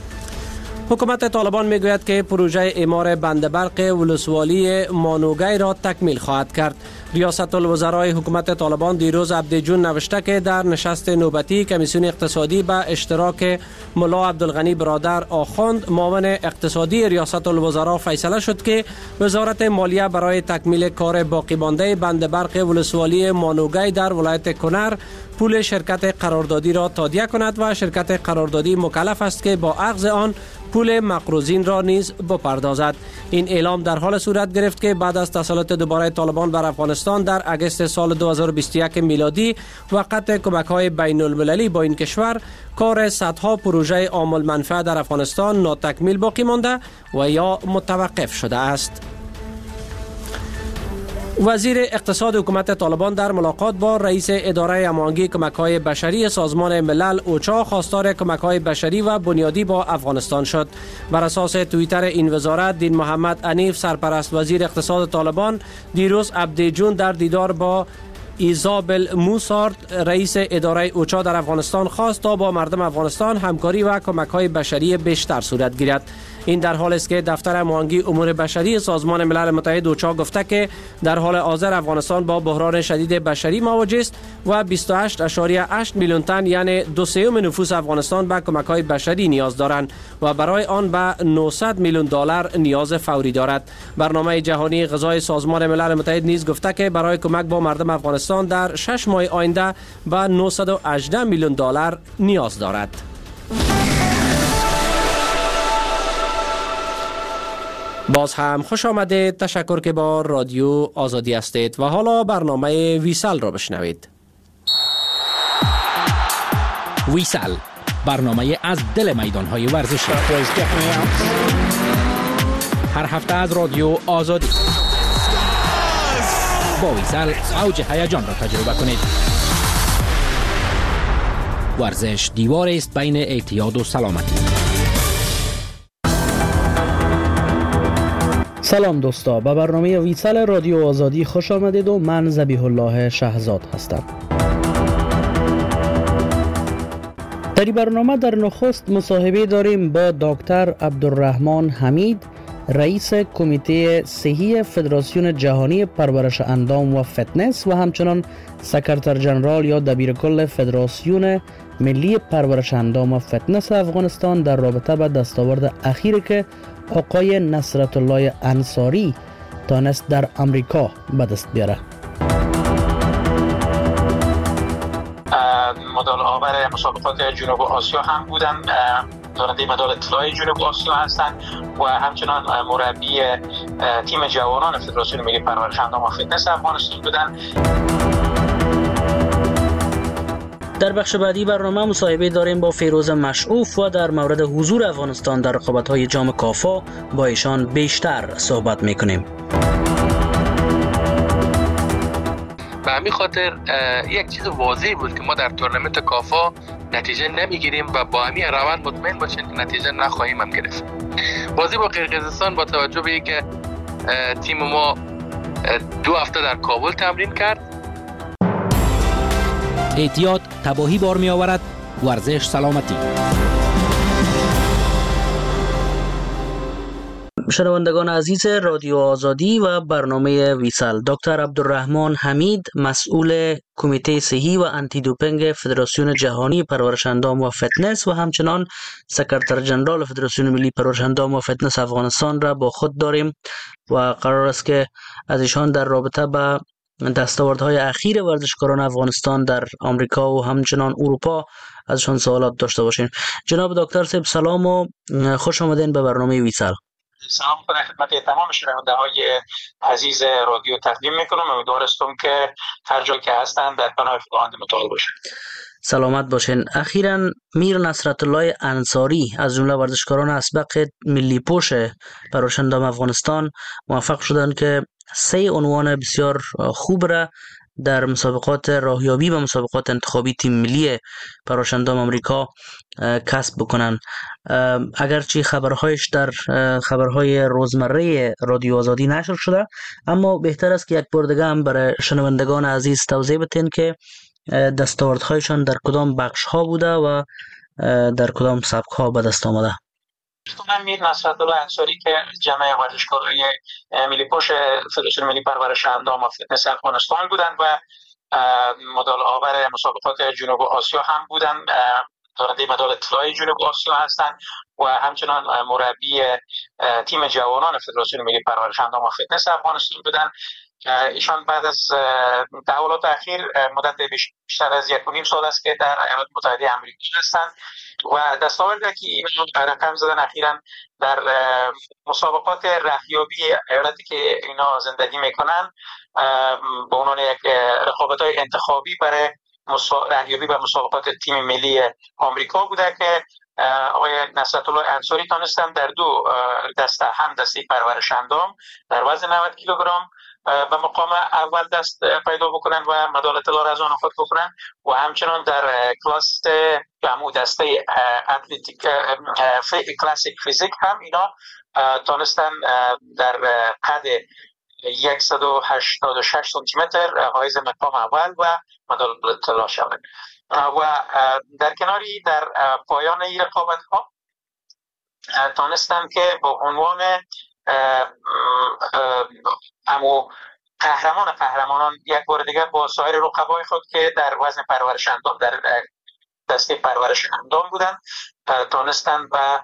حکومت طالبان میگوید که پروژه اعمار بند برق ولسوالی مانوگی را تکمیل خواهد کرد. ریاست الوزرای حکومت طالبان دیروز عبدیجون نوشته که در نشست نوبتی کمیسیون اقتصادی به اشتراک ملا عبدالغنی برادر آخوند معاون اقتصادی ریاست الوزرا فیصله شد که وزارت مالیه برای تکمیل کار باقی مانده بند برق ولسوالی مانوگی در ولایت کنر پول شرکت قراردادی را تادیه کند و شرکت قراردادی مکلف است که با اخذ آن پول مقروضین را نیز بپردازد. این اعلام در حال صورت گرفت که بعد از تسلط دوباره طالبان بر افغانستان در اگست سال دو هزار و بیست و یک میلادی و قطع کمک‌های بین المللی با این کشور کار صدها پروژه عامل منفعه در افغانستان ناتکمیل باقی مانده و یا متوقف شده است. وزیر اقتصاد حکومت طالبان در ملاقات با رئیس اداره هماهنگی کمک‌های بشری سازمان ملل اوچا خواستار کمک‌های بشری و بنیادی با افغانستان شد. بر اساس توییتر این وزارت دین محمد عنیف سرپرست وزیر اقتصاد طالبان دیروز عبدیجون در دیدار با ایزابل موسارد رئیس اداره اوچا در افغانستان خواست تا با مردم افغانستان همکاری و کمک‌های بشری بیشتر صورت گیرد. این در حالی است که دفتر هماهنگی امور بشری سازمان ملل متحد اوچا گفته که در حال حاضر افغانستان با بحران شدید بشری مواجه است و بیست و هشت ممیز هشت میلیون تن یعنی دو سوم نفوس افغانستان به کمک‌های بشری نیاز دارند و برای آن به نهصد میلیون دلار نیاز فوری دارد. برنامه جهانی غذای سازمان ملل متحد نیز گفته که برای کمک با مردم افغانستان در شش ماه آینده به نهصد و هجده میلیون دلار نیاز دارد. باز هم خوش آمدید. تشکر که با رادیو آزادی هستید و حالا برنامه ویسل را بشنوید. ویسل، برنامه از دل میدان‌های ورزشی. هر هفته از رادیو آزادی با ویسل اوج هیجان را تجربه کنید. ورزش دیوار است بین اعتیاد و سلامتی. سلام دوستا، به برنامه ویسل رادیو آزادی خوش آمدید و من ذبیح الله شهزاد هستم. در این برنامه در نخست مصاحبه داریم با دکتر عبدالرحمن حمید، رئیس کمیته صحی فدراسیون جهانی پرورش اندام و فتنس و همچنان سکرتر جنرال یا دبیرکل فدراسیون ملی پرورش اندام و فتنس افغانستان در رابطه با دستاورد اخیری که آقای نصرت الله انصاری تانست در امریکا به دست بیاره. مدال آور مسابقات جنوب آسیا هم بودن، دارنده مدال طلای جنوب آسیا هستند و همچنان مربی تیم جوانان فدراسیون ملی پرورش اندام و فتنس افغانستان بودن. در بخش بعدی برنامه مصاحبه داریم با فیروز مشعوف و در مورد حضور افغانستان در رقابت‌های جام کافا با ایشان بیشتر صحبت می‌کنیم. به همین خاطر یک چیز واضحی بود که ما در تورنمنت کافا نتیجه نمیگیریم و با همین روند مطمئن باشین که نتیجه نخواهیم هم گرفت. بازی با قرقیزستان با توجه به اینکه تیم ما دو هفته در کابل تمرین کرد. احتیاط تباهی بار می آورد. ورزش سلامتی. شنوندگان عزیز رادیو آزادی و برنامه ویسال، دکتر عبدالرحمن حمید، مسئول کمیته صحی و آنتی دوپینگ فدراسیون جهانی پرورش اندام و فتنس و همچنان سکرتر جنرال فدراسیون ملی پرورش اندام و فتنس افغانستان را با خود داریم و قرار است که از ایشان در رابطه با دستاوردهای اخیر ورزشکاران افغانستان در آمریکا و همچنان اروپا ازشان سوالات داشته باشیم. جناب دکتر صاحب سلام و خوش آمدین به برنامه ویسال. سلام خدمت تمام شنونده های عزیز رادیو تقدیم میکنم. امیدوار هستم که هر جا که هستند در پناه خداوند متعال باشند. سلامت باشین. اخیراً میر نصرت الله انصاری از جمله ورزشکاران اسبق ملی پوش پرورش اندام افغانستان موفق شدند که سه عنوان بسیار خوب را در مسابقات راهیابی و مسابقات انتخابی تیم ملی پرورش اندام آمریکا کسب بکنن. اگرچه خبرهایش در خبرهای روزمره رادیو آزادی نشر شده، اما بهتر است که یک بار دیگه هم برای شنوندگان عزیز توضیح بدین که دستاوردهایشان در کدام بخش ها بوده و در کدام سبک ها به دست آمده. من میر نصرت الله انصاری که جمع ورزشکارای ملی پوش فدراسیون ملی پرورش اندام و فتنس افغانستان بودند و مدال آور مسابقات جنوب آسیا هم بودند، دارنده مدال طلای جنوب آسیا هستند و همچنان مربی تیم جوانان فدراسیون ملی پرورش اندام و فتنس افغانستان بودند. ایشان بعد از تحولات اخیر مدت بیشتر از یک و نیم سال است که در ایالات متحده آمریکا هستند و دستاوردی که اینا رقم زدن اخیراً در مسابقات رهیابی ایالتی که اینا زندگی میکنن به عنوان یک رقابت‌های انتخابی برای رهیابی و مسابقات تیم ملی آمریکا بوده که آقای نصرت الله انصاری تانستن در دو دسته، هم دسته پرورش اندام در وزن نود کیلوگرم و مقام اول دست پیدا بکنن و مدال طلا را از آن خود بکنن و همچنان در کلاس همون دسته اتلتیک کلاسیک فیزیک هم اینا تانستن در قد صد و هشتاد و شش سانتی متر حائز مقام اول و مدال طلا شوند. و در کناری در پایان این رقابت ها تانستن که با عنوان امو قهرمان قهرمانان یک بار دیگر با سایر رقبای خود که در وزن پرورش اندام در دسته پرورش اندام بودند تانستن و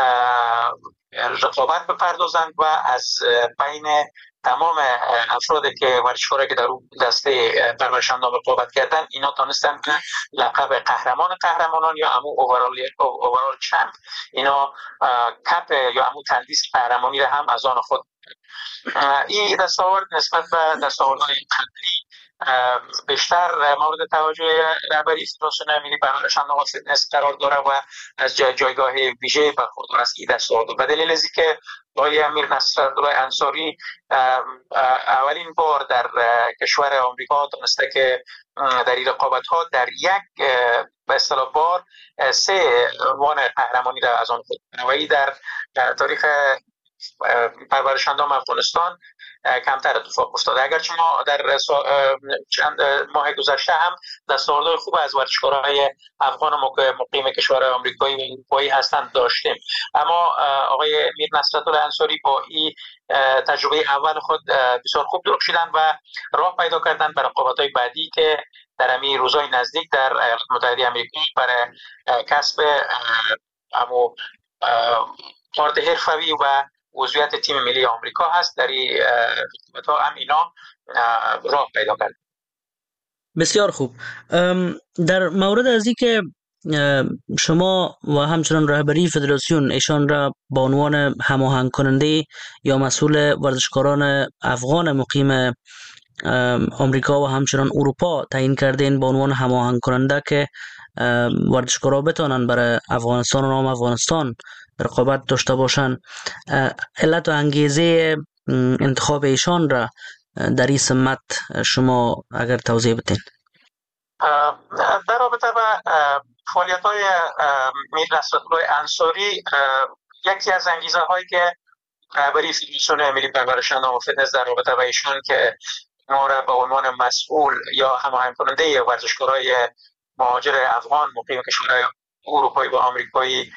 رقابت بپردازند و از بین تمام افرادی که ورزشکارایی که در دسته پرورش اندام رقابت کردن اینا تانستن که لقب قهرمان قهرمانان یا امو اوورال اوورال چمپ اینا کپ یا امو تندیس قهرمانی را هم از آن خود. این دستاورد نسبت به دستاوردهای قبلی بیشتر مورد توجه رهبری فدراسیون ملی پرورش اندام و فتنس قرار داره و از جایگاه ویژه برخوردار است. این دستاورد به دلیل از اینکه آقای میر نصرت الله انصاری اولین بار در کشور آمریکا تونسته که در این رقابت ها در یک به اصطلاح بار سه عنوان قهرمانی را از آن خود و در تاریخ پرورش اندام افغانستان کمتر اتفاق افتاده. اگرچه ما در چند ماه گذشته هم دستاوردهای خوب از ورزشکارهای افغان مقیم کشور آمریکایی و اروپایی هستند داشتیم، اما آقای میر نصرت الله انصاری با این تجربه اول خود بسیار خوب درخشیدن و راه پیدا کردن برای رقابت‌های بعدی که در همین روزهای نزدیک در ایالات متحده آمریکا برای کسب امو کارت حرفه‌ای و عضویت تیم ملی آمریکا هست. در این رقابت‌ها هم اینا راه پیدا کرد. بسیار خوب. در مورد از این که شما و همچنان رهبری فدراسیون ایشان را به عنوان هماهنگ کننده یا مسئول ورزشکاران افغان مقیم آمریکا و همچنان اروپا تعیین کردین به عنوان هماهنگ کننده که ورزشکارا بتانن برای افغانستان و نام افغانستان رقابت داشته باشن، علت و انگیزه انتخاب ایشان را در این سمت شما اگر توضیح بدین؟ در رابطه با فعالیت های میر نصرتالله انصاری، یکی از انگیزه هایی که برای فدراسیون ملی پرورش اندام و فتنس در رابطه با ایشان که ما را به عنوان مسئول یا هماهنگ کننده ورزشکارای مهاجر افغان مقیم کشورهای اروپایی و آمریکایی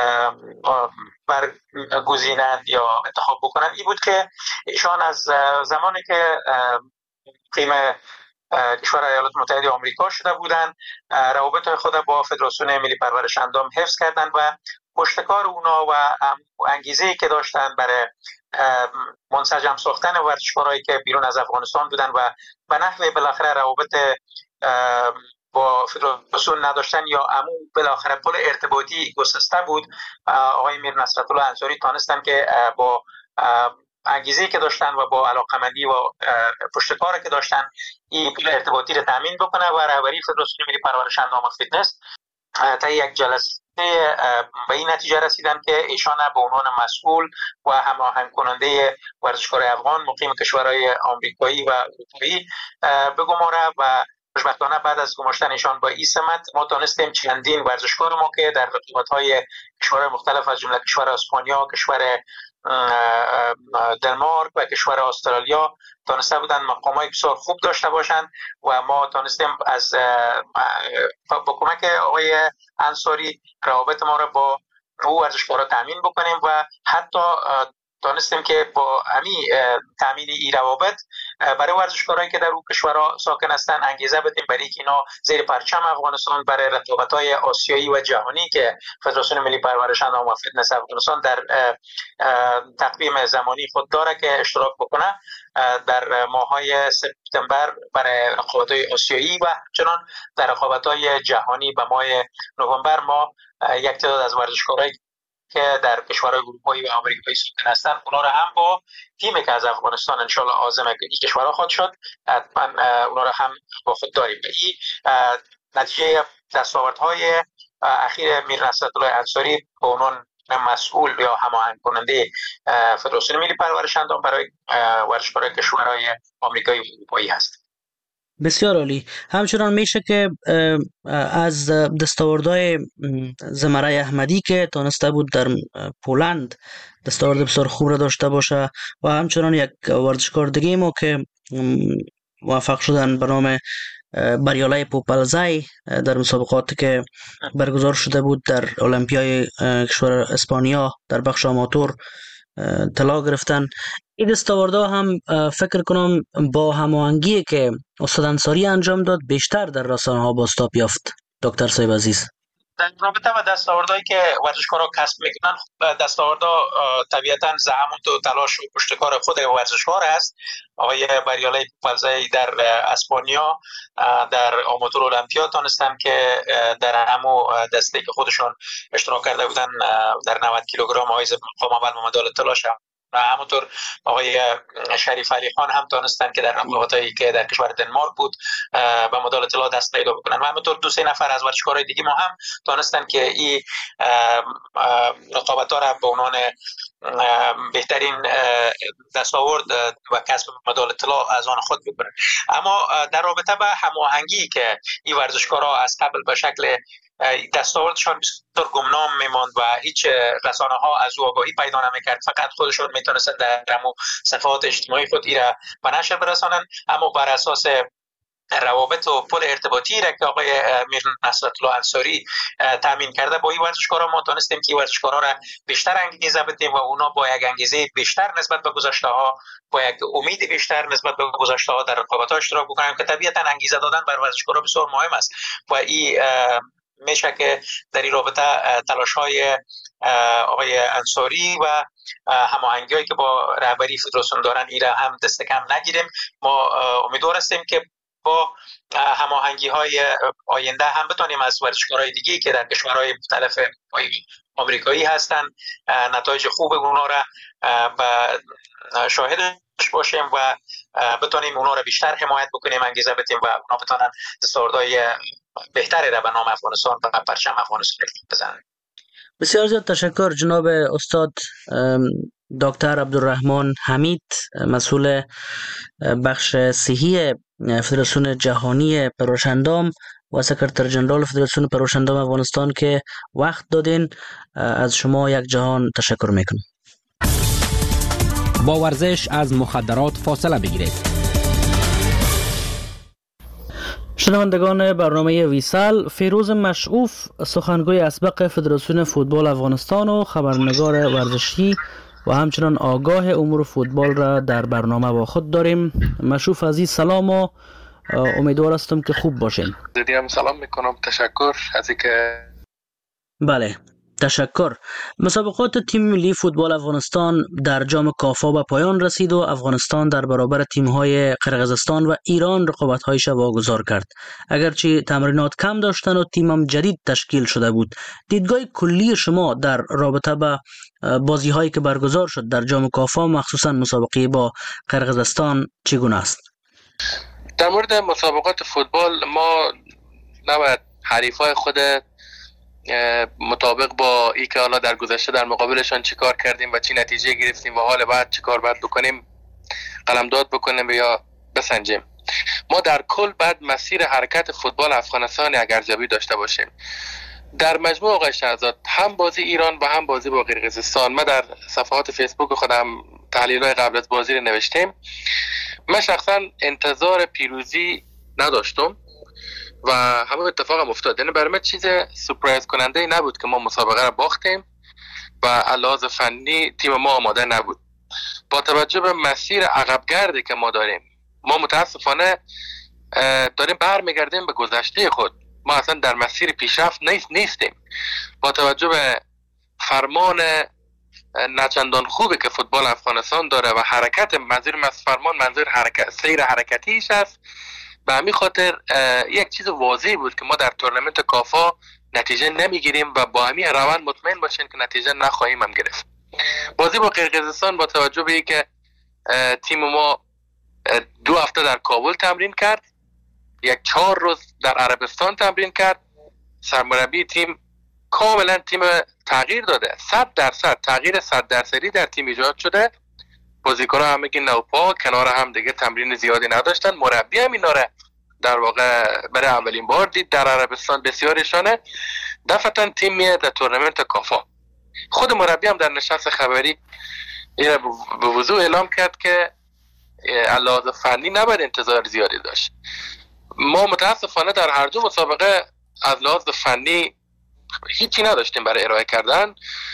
برگزینند یا انتخاب بکنند این بود که ایشان از زمانی که مقیم کشور ایالات متحده آمریکا شده بودند روابط خود با فدراسیون ملی پرورش اندام حفظ کردند و پشتکار اونا و انگیزه‌ای که داشتن برای منسجم ساختن ورزشکارایی که بیرون از افغانستان بودن و به نحوی بالاخره روابط با فدراسیون نداشتن یا امو بالاخره پل ارتباطی گسسته بود، آقای میر نصرتالله انصاری تانستن که با انگیزه‌ای که داشتن و با علاقمندی و پشتکاری که داشتن این پل ارتباطی رو تامین بکنه و رهبری فدراسیون ملی پرورش اندام و فتنس تا یک جلسه به این نتیجه رسیدن که ایشان به عنوان مسئول و هماهنگ کننده ورزشکارای افغان مقیم کشورهای آمریکایی و اروپایی بگماره و خوشبختانه بعد از گماشتن ایشان با این سمت ما تانستیم چندین ورزشکار ما که در رقابت‌های کشورهای مختلف از جمله کشور اسپانیا، کشور دنمارک و کشور استرالیا تانسته بودن مقامات بسیار خوب داشته باشند و ما تانستیم از با کمک آقای انصاری روابط ما را با او ورزشکارا تامین بکنیم و حتی تانستیم که با امی تامین این روابط برای ورزشکارایی که در اون کشورها ساکن هستند انگیزه بدیم برای اینکه اینا زیر پرچم افغانستان برای رقابت‌های آسیایی و جهانی که فدراسیون ملی پرورش اندام و فتنس افغانستان در تقویم زمانی خود داره که اشتراک بکنه در ماه‌های سپتامبر برای رقابت‌های آسیایی و چنان در رقابت‌های جهانی به ماه نوامبر ما یک تعداد از ورزشکارایی که در کشورهای اروپایی و آمریکایی ساکن هستند اونا رو هم با تیمی که از افغانستان ان شاءالله عازم این کشورها خواهد شد حتما اونا رو هم با خود داریم. این نتیجه دستاوردهای اخیر میر نصرتالله انصاری به عنوان مسئول یا هماهنگ کننده فدراسیون ملی پرورش اندام برای ورزشکارای کشورهای آمریکایی و اروپایی هست. بسیار عالی. همچنان میشه که از دستاوردهای زمره احمدی که تانسته بود در پولند دستاورد بسیار خوب را داشته باشه و همچنان یک ورزشکار دیگه ما که موفق شدن به نام بریاله پوپلزای در مسابقاتی که برگزار شده بود در المپیای کشور اسپانیا در بخش آماتور طلا گرفتن. این دستاوردها هم فکر کنم با هماهنگی که استاد انصاری انجام داد بیشتر در رسانه ها بازتاب یافت. دکتر صاحب عزیز، در رابطه با دستاوردهایی که ورزشکارا کسب میکنن، دستاوردها طبیعتا زحمت و تلاش و پشتکار خود ورزشکار است. آقای بریاله پوپلزای در اسپانیا در آماتور المپیا تانستن که در همو دسته که خودشون اشتراک کرده بودن در نود کیلوگرم حایز مقام اول و مدال طلا شدن و همونطور آقای شریف علی خان هم تانستن که در رقابتایی که در کشور دنمارک بود به مدال طلا دست پیدا بکنن و همونطور دو سه نفر از ورزشکارای دیگه ما هم تانستن که این رقابت‌ها را به عنوان بهترین دستاورد و کسب مدال طلا از آن خود بکنن. اما در رابطه با هماهنگی که این ورزشکارا از قبل به شکل دستاوردشان بسیار گمنام میماند و هیچ رسانه ها از او آگاهی پیدا نمیکرد، فقط خودشون میتونستن در همون صفحات اجتماعی خود ایره به نشر برسانن، اما بر اساس روابط و پل ارتباطی را که آقای میر نصرتالله انصاری تامین کرده با این ورزشکارا ما تونستیم که این ورزشکارا را بیشتر انگیزه بدیم و اونا با یک انگیزه بیشتر نسبت به گذشته ها، با یک امید بیشتر نسبت به گذشته ها در رقابت ها اشتراک بکنیم که طبیعتا انگیزه دادن بر ورزشکارا بسیار مهم است و این میشه که در این رابطه تلاش های آقای انصاری و هماهنگی هایی که با رهبری فدراسیون دارن ایره هم دست کم نگیریم. ما امیدوار هستیم که با هماهنگی های آینده هم بتونیم از ورزشکارهای دیگه که در کشورهای مختلف آمریکایی هستن نتایج خوب اونا را شاهدش باشیم و بتونیم اونا را بیشتر حمایت بکنیم، انگیزه بدیم و اونا بتونن دستاوردهای بهتری را به نام افغانستان و پرچم افغانستان بزنن. بسیار زیاد تشکر جناب استاد دکتر عبدالرحمن حمید، مسئول بخش صحی فدراسیون جهانی پرورش اندام و سکرتر جنرال فدراسیون پرورش اندام افغانستان که وقت دادین. از شما یک جهان تشکر میکنم. با ورزش از مخدرات فاصله بگیرید. شنوندگان برنامه ویسال، فیروز مشعوف سخنگوی اسبق فدراسیون فوتبال افغانستان و خبرنگار ورزشی و همچنان آگاه امور فوتبال را در برنامه با خود داریم. مشعوف عزیز سلام و امیدوار هستم که خوب باشین. دیدیم سلام میکنم، تشکر از اینکه بله تشکر. مسابقات تیم ملی فوتبال افغانستان در جام کافا به پایان رسید و افغانستان در برابر تیم‌های قرقیزستان و ایران رقابت‌هایش واگذار کرد. اگرچه تمرینات کم داشتن و تیمم جدید تشکیل شده بود، دیدگاه کلی شما در رابطه با بازی‌هایی که برگزار شد در جام کافا مخصوصاً مسابقه با قرقیزستان چگونه است؟ در مورد مسابقات فوتبال ما نباید حریفای خود مطابق با ای که حالا در گذشته در مقابلشان چی کار کردیم و چی نتیجه گرفتیم و حال بعد چی کار باید بکنیم قلمداد بکنیم یا بسنجیم. ما در کل بعد مسیر حرکت فوتبال افغانستان ارزیابی داشته باشیم. در مجموع آقای شهزاد هم بازی ایران و هم بازی با قرقیزستان، ما در صفحات فیسبوک خودم تحلیل‌های قبل از بازی رو نوشتیم. من شخصا انتظار پیروزی نداشتم و همه اتفاق هم افتاد. یعنی برای من چیز سورپرایز کننده نبود که ما مسابقه را باختیم و علاوه فنی تیم ما آماده نبود. با توجه به مسیر عقبگردی که ما داریم، ما متاسفانه داریم برمیگردیم به گذشته خود. ما اصلا در مسیر پیشرفت نیست نیستیم. با توجه به فرمان نچندان خوبی که فوتبال افغانستان داره و حرکت، منظورم از فرمان منظور حرکت سیر حرکتیش است. به همین خاطر یک چیز واضحی بود که ما در تورنمنت کافا نتیجه نمیگیریم و با همین روند مطمئن باشین که نتیجه نخواهیم هم گرفت. بازی با قرقیزستان با توجه به اینکه تیم ما دو هفته در کابل تمرین کرد، یک چهار روز در عربستان تمرین کرد، سرمربی تیم کاملا تیم تغییر داده. صد درصد تغییر صد درصدی در تیم ایجاد شده. بازیکن‌ها هم میگن نوپا کنار هم دیگه تمرین زیادی نداشتن. مربی هم اینا را در واقع برای اولین بار دید در عربستان. بسیارشانه دفعتاً تیم میاد در تورنمنت کافا. خود مربی هم در نشست خبری این به وضوح اعلام کرد که علاوه فنی نباید انتظار زیادی داشت. ما متاسفانه در هر دو مسابقه از لحاظ فنی هیچی نداشتیم برای ارائه کردن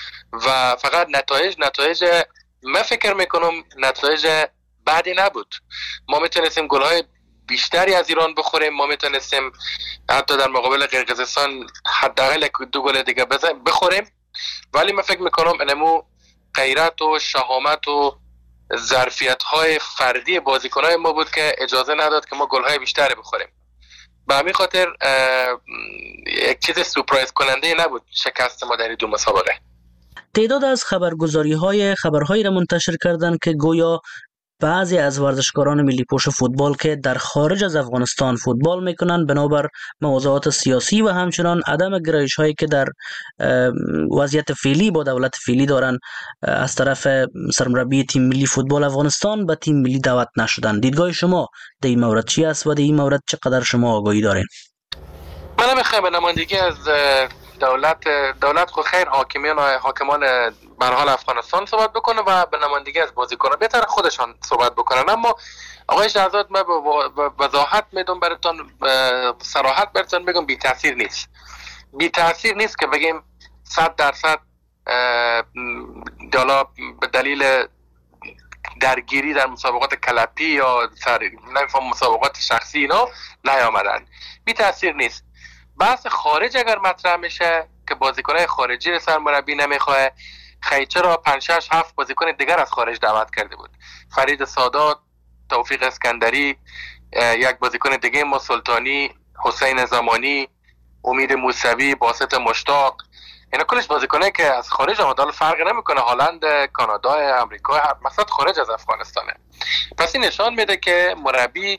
و فقط نتایج نتایج من فکر میکنم نتایج بعدی نبود. ما میتونستیم گل‌های بیشتری از ایران بخوریم، ما میتونستیم حتی در مقابل قرقیزستان حداقل دو گل دیگه بخوریم، ولی من فکر میکنم انمو غیرت و شهامت و ظرفیت‌های فردی بازیکن‌های ما بود که اجازه نداد که ما گل‌های بیشتری بخوریم. به همین خاطر یک چیز سورپرایز کننده نبود شکست ما در دو مسابقه. تعداد از خبرگزاری های خبرهایی را منتشر کردند که گویا بعضی از ورزشکاران ملی پوش فوتبال که در خارج از افغانستان فوتبال میکنند بنابر موضوعات سیاسی و همچنان عدم گرایش هایی که در وضعیت فعلی با دولت فعلی دارند از طرف سرمربی تیم ملی فوتبال افغانستان به تیم ملی دعوت نشدند. دیدگاه شما در این مورد چی است و در این مورد چقدر شما آگاهی دارین؟ من نمیخوام به نمایندگی از دولت دولت خود خیر حاکمیان و حاکمان به حال افغانستان صحبت بکنه و به نمایندگی از بازیکنان بهتر خودشان صحبت بکنن. اما آقای شهزاد من به وضاحت میدم براتون، صراحت براتون بگم بی تاثیر نیست. بی تاثیر نیست که بگیم صد درصد حالا به دلیل درگیری در مسابقات کلپی یا نمیفهم مسابقات شخصی اینا نیامدن. بی تاثیر نیست. بحث خارج اگر مطرح میشه که بازیکنای خارجی رو سرمربی نمیخواه، خیچه را پنج شش هفت بازیکن دیگر از خارج دعوت کرده بود. فرید سادات، توفیق اسکندری، یک بازیکن دیگه ما سلطانی، حسین زمانی، امید موسوی، باسط مشتاق، اینا کلش بازیکنه که از خارج آمدن، فرق نمیکنه هلند، کانادا، امریکا، مثلا خارج از افغانستانه. پس این نشان میده که مربی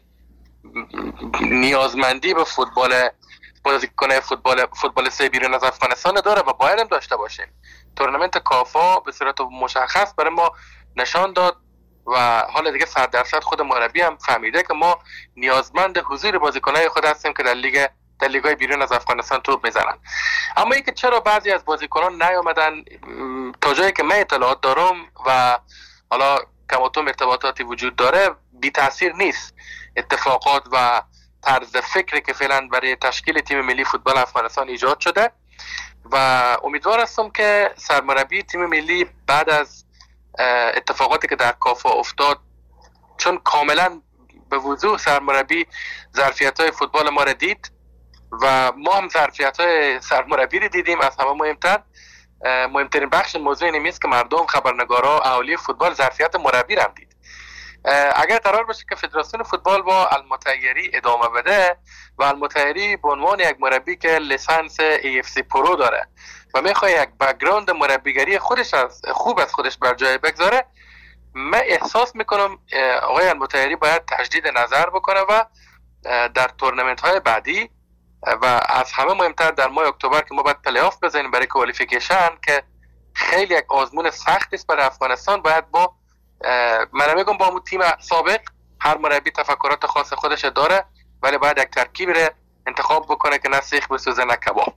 نیازمندی به فوتبال بازیکن فوتبال فوتبال سه بیرون از افغانستان داره و باید هم داشته باشیم. تورنمنت کافا به صورت مشخص برای ما نشان داد و حالا دیگه صد درصد خود مربی هم فهمیده که ما نیازمند حضور بازیکنای خود هستیم که در لیگ در لیگ‌های بیرون از افغانستان توپ میزنن. اما اینکه چرا بعضی از بازیکنان نیامدن، تا جایی که من اطلاعات دارم و حالا کماتوم ارتباطاتی وجود داره، بی تاثیر نیست. اتفاقات و طرز فکری که فعلا برای تشکیل تیم ملی فوتبال افغانستان ایجاد شده و امیدوار هستم که سرمربی تیم ملی بعد از اتفاقاتی که در کافا افتاد، چون کاملا به وضوح سرمربی ظرفیت‌های فوتبال ما را دید و ما هم ظرفیت‌های سرمربی رو دیدیم. از همه مهمتر مهمترین بخش موضوع این است که مردم، خبرنگارا، اهالی فوتبال ظرفیت مربی را دید. اگر قرار باشه که فدراسیون فوتبال با المطیری ادامه بده و المطیری به عنوان یک مربی که لیسانس ای اف سی پرو داره و میخواد یک بک‌گراند مربیگری خودش از خوب از خودش بر جای بگذاره، من احساس میکنم آقای المطیری باید تجدید نظر بکنه و در تورنمنت های بعدی و از همه مهمتر در ماه اکتبر که ما باید پلی آف بزنیم برای کوالیفیکیشن که خیلی یک آزمون سخت است برای افغانستان، باید با من نمیگم با اون تیم سابق، هر مربی تفکرات خاص خودش داره ولی باید یک ترکیب رو انتخاب بکنه که نه سیخ بسوزه نه کباب.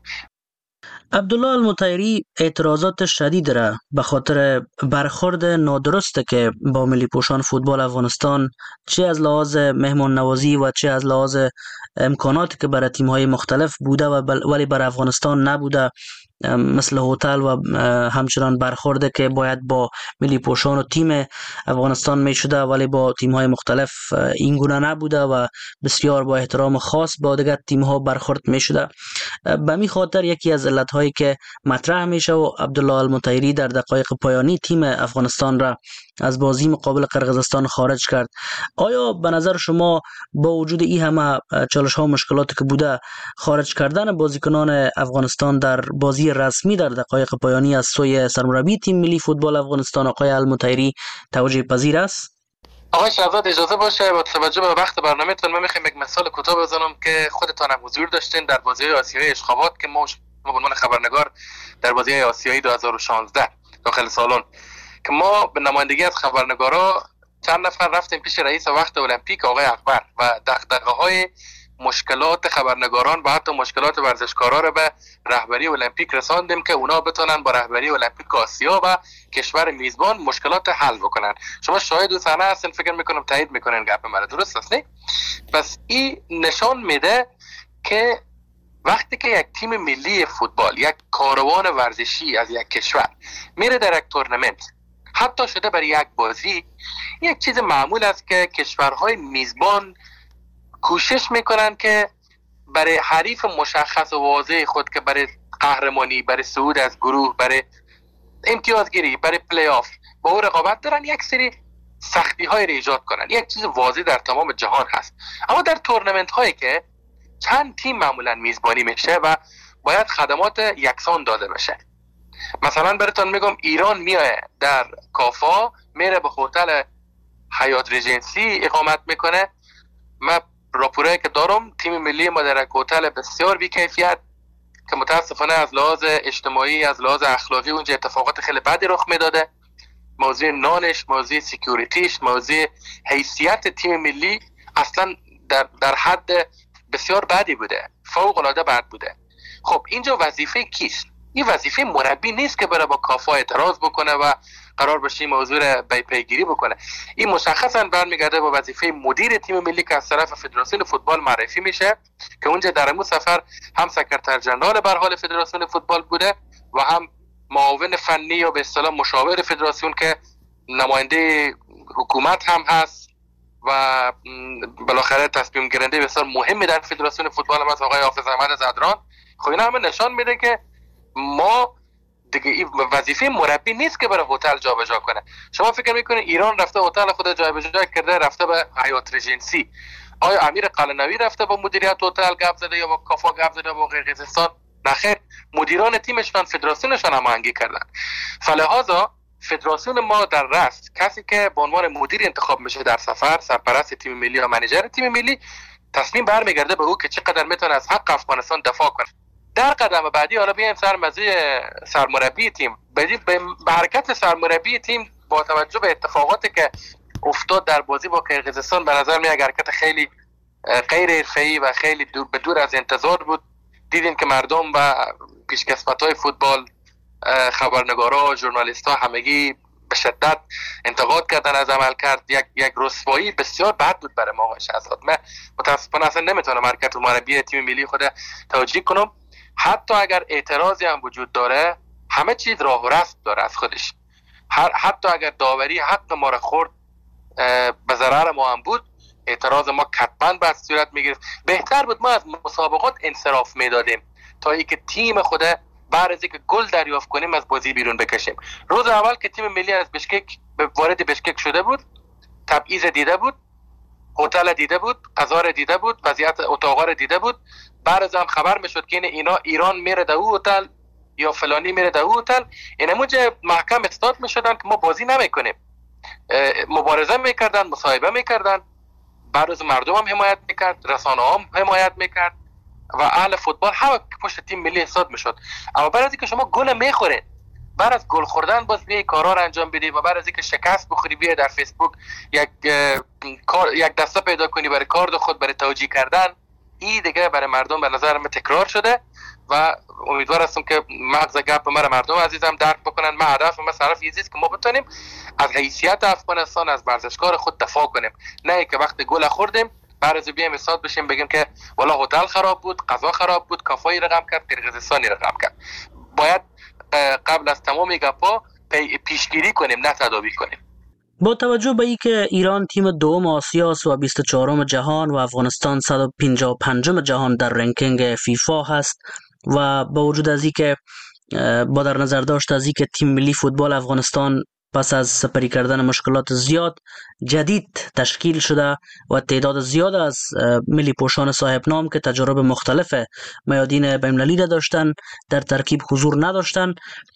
عبدالله المطیری اعتراضات شدید را به خاطر برخورد نادرسته که با ملی پوشان فوتبال افغانستان چه از لحاظ مهمان نوازی و چه از لحاظ امکاناتی که برای تیم‌های مختلف بوده و ولی برای افغانستان نبوده، مثل هتل و همچنان برخورده که باید با ملی پوشان و تیم افغانستان می شده ولی با تیم‌های مختلف این گونه نبوده و بسیار با احترام خاص با دیگر تیم‌ها برخورد می شده. به می خاطر یکی از علت‌هایی که مطرح میشه و عبدالله المطیری در دقایق پایانی تیم افغانستان را از بازی مقابل قرقیزستان خارج کرد. آیا به نظر شما با وجود این همه چالش‌ها و مشکلاتی که بوده، خارج کردن بازیکنان افغانستان در بازی رسمی در دقایق پایانی از سوی سرمربی تیم ملی فوتبال افغانستان آقای المطیری توجیه پذیر است؟ آقای شهزاد اجازه باشه با توجه به وقت برنامه‌تون من می‌خوام یک مثال کوتاه بزنم که خودتان هم حضور داشتین در بازی آسیایی اشخابات که ما به عنوان خبرنگار در بازی آسیایی دو هزار و شانزده داخل سالن که ما به نمایندگی از خبرنگارا چند نفر رفتیم پیش رئیس وقت المپیک آقای اکبر و دغدغه‌های مشکلات خبرنگاران و حتی مشکلات ورزشکارا رو به رهبری المپیک رساندیم که اونا بتونن با رهبری المپیک آسیا و کشور میزبان مشکلات حل بکنن. شما شاهد و صحنه هستین، فکر میکنم تایید میکنین گپ مرا، درست است نه؟ پس این نشان میده که وقتی که یک تیم ملی فوتبال، یک کاروان ورزشی از یک کشور میره در یک تورنمنت، حتی شده برای یک بازی، یک چیز معمول است که کشورهای میزبان کوشش میکنن که برای حریف مشخص و واضح خود که برای قهرمانی، برای صعود از گروه، برای امتیازگیری، برای پلی آف با او رقابت دارن، یک سری سختی های را ایجاد کنن. یک چیز واضح در تمام جهان هست. اما در تورنمنت هایی که چند تیم معمولا میزبانی میشه و باید خدمات یکسان داده بشه، مثلا براتون میگم ایران میاد در کافا میره به هتل حیات ریجنسی اقامت میکنه. من راپورایی که دارم تیم ملی ما در یک هتل بسیار بی کیفیت که متاسفانه از لحاظ اجتماعی، از لحاظ اخلاقی اونجا اتفاقات خیلی بدی رخ میداده. موضوع نانش، موضوع سکیوریتیش، موضوع حیثیت تیم ملی اصلا در در حد بسیار بدی بوده، فوق العاده بد بوده. خب اینجا وظیفه کیست؟ این وظیفه مربی نیست که بره با کافا اعتراض بکنه و قرار باشه این موضوع را به پیگیری بکنه. این مشخصا برمیگرده با وظیفه مدیر تیم ملی که از طرف فدراسیون فوتبال معرفی میشه که اونجا در امو سفر هم سکرتر ژنرال به حال فدراسیون فوتبال بوده و هم معاون فنی یا به اصطلاح مشاور فدراسیون که نماینده حکومت هم هست و بالاخره تصمیم گیرنده بسیار مهمی در فدراسیون فوتبال هم هست آقای حافظ احمد زدران. خب اینا همه نشان میده که ما دیگه این وظیفه مربی نیست که بره هتل جابجا کنه. شما فکر میکنید ایران رفته هتل خود جابجا کرده، رفته به حیات ریجنسی، آیا امیر قلعه‌نوی رفته با مدیریت هتل گپ زده یا با کافا گپ زده با قرقیزستان؟ نخیر، مدیران تیمشان فدراسیونشان هماهنگی کردن. فلهذا فدراسیون ما در رأس کسی که به عنوان مدیر انتخاب میشه در سفر، سرپرست تیم ملی یا منیجر تیم ملی، تصمیم برمیگرده به او که چقدر میتونه از حق افغانستان دفاع کنه. در قدم بعدی حالا بیایم سر موضوع سرمربی تیم. به حرکت سرمربی تیم با توجه به اتفاقاتی که افتاد در بازی با قرقیزستان به نظر میاد حرکت خیلی غیر حرفه‌ای و خیلی دور به دور از انتظار بود. دیدیم که مردم و پیشکسوت‌های فوتبال، خبرنگارا، ژورنالیست‌ها همگی به شدت انتقاد کردن از عمل کرد. یک یک رسوایی بسیار بد بود برای ما آقای شهزاد. من متاسفانه اصلا نمیتونم حرکت مربی تیم ملی خود توجیه کنم. حتی اگر اعتراضی هم وجود داره، همه چیز راه و رسم داره از خودش. حتی اگر داوری حق ما را خورد، به ضرر ما هم بود، اعتراض ما کتباً به صورت میگرفت. بهتر بود ما از مسابقات انصراف میدادیم تا اینکه تیم خود بعد از اینکه گل دریافت کنیم از بازی بیرون بکشیم. روز اول که تیم ملی از بشکک به وارد بشکک شده بود، تبعیض دیده بود، هتل دیده بود، غذا را دیده بود، وضعیت اتاقا را دیده بود. بعد از هم خبر میشد که اینا ایران میره در او هتل یا فلانی میره در او هتل، اینموجه محکم استاد میشدن که ما بازی نمیکنیم. مبارزه میکردن، مصاحبه میکردن، بعد از مردم هم حمایت میکرد، رسانه هم حمایت میکرد و اهل فوتبال همه پشت تیم ملی استاد میشد. اما بعد از اینکه شما گل میخورید، بعد از گل خوردن باز بیای کارا رو انجام بدی و بعد از اینکه شکست بخوری بیای در فیسبوک یک کار یک دسته پیدا کنی برای کار خود، برای توجیه کردن، این دیگه برای مردم به نظر من تکرار شده و امیدوار هستم که مغز گپ ما مردم عزیزم درک بکنن. ما هدف ما صرف این است که ما بتونیم از حیثیت افغانستان، از ورزشکار خود دفاع کنیم، نه که وقتی گل خوردیم بعد از بیایم استاد بشیم بگیم که والا هتل خراب بود، غذا خراب بود، کافایی رقم کرد، قرقیزستانی رقم کرد. باید قبل از تمام گپا پیشگیری کنیم، نه تداوی کنیم. با توجه به اینکه ایران تیم دوم آسیا است و بیست و چهارم جهان و افغانستان صد و پنجاه و پنجم جهان در رنکینگ فیفا هست و با وجود از اینکه با در نظر داشت از اینکه تیم ملی فوتبال افغانستان پس از سپری کردن مشکلات زیاد جدید تشکیل شده و تعداد زیاد از ملی پوشان صاحب نام که تجارب مختلف میادین بین‌المللی را داشتن در ترکیب حضور نداشتن،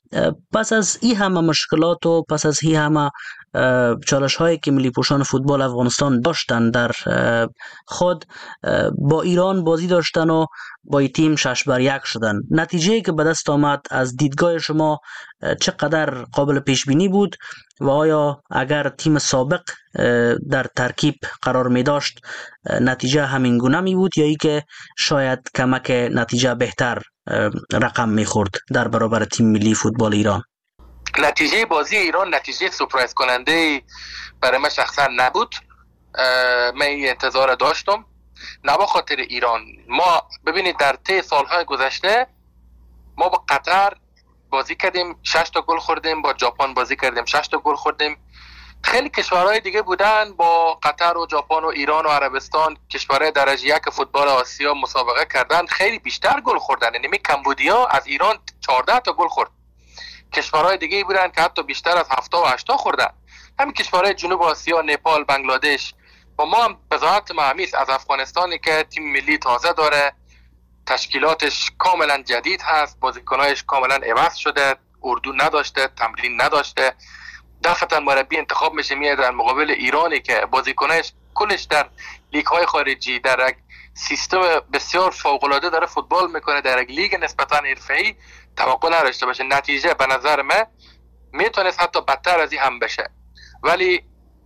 پس از این همه مشکلات و پس از این همه چالش هایی که ملی پوشان فوتبال افغانستان داشتن در خود، با ایران بازی داشتن و با این تیم شش بر یک شدن. نتیجه که به دست آمد از دیدگاه شما چقدر قابل پیش بینی بود و آیا اگر تیم سابق در ترکیب قرار می داشت نتیجه همین گونه می بود یا ای که شاید کمک نتیجه بهتر رقم می خورد در برابر تیم ملی فوتبال ایران؟ نتیجه بازی ایران نتیجه سورپرایز کننده برای من شخصا نبود. من این انتظار داشتم، نه به خاطر ایران. ما ببینید در طی سالهای گذشته ما با قطر بازی کردیم، شش تا گل خوردیم، با ژاپن بازی کردیم، شش تا گل خوردیم. خیلی کشورهای دیگه بودن با قطر و ژاپن و ایران و عربستان، کشورهای درجه یک فوتبال آسیا مسابقه کردن، خیلی بیشتر گل خوردن. یعنی کمبودیا از ایران چهارده تا گل خورد. کشورهای دیگه بودن که حتی بیشتر از هفت و هشت خوردن. همین کشورهای جنوب آسیا، نپال، بنگلادش. و ما هم بذات مهمیست از افغانستانی که تیم ملی تازه داره، تشکیلاتش کاملا جدید هست، بازیکنایش کاملا عوض شده، اردو نداشته، تمرین نداشته. دفعتا مربی انتخاب میشه میاد در مقابل ایرانی که بازیکنایش کلش در لیگ های خارجی در یک سیستم بسیار فوق العاده داره فوتبال میکنه، در یک لیگ نسبتا حرفه‌ای توقع نداشته باشه. نتیجه به نظر من میتونست حتی بدتر از این هم بشه. ولی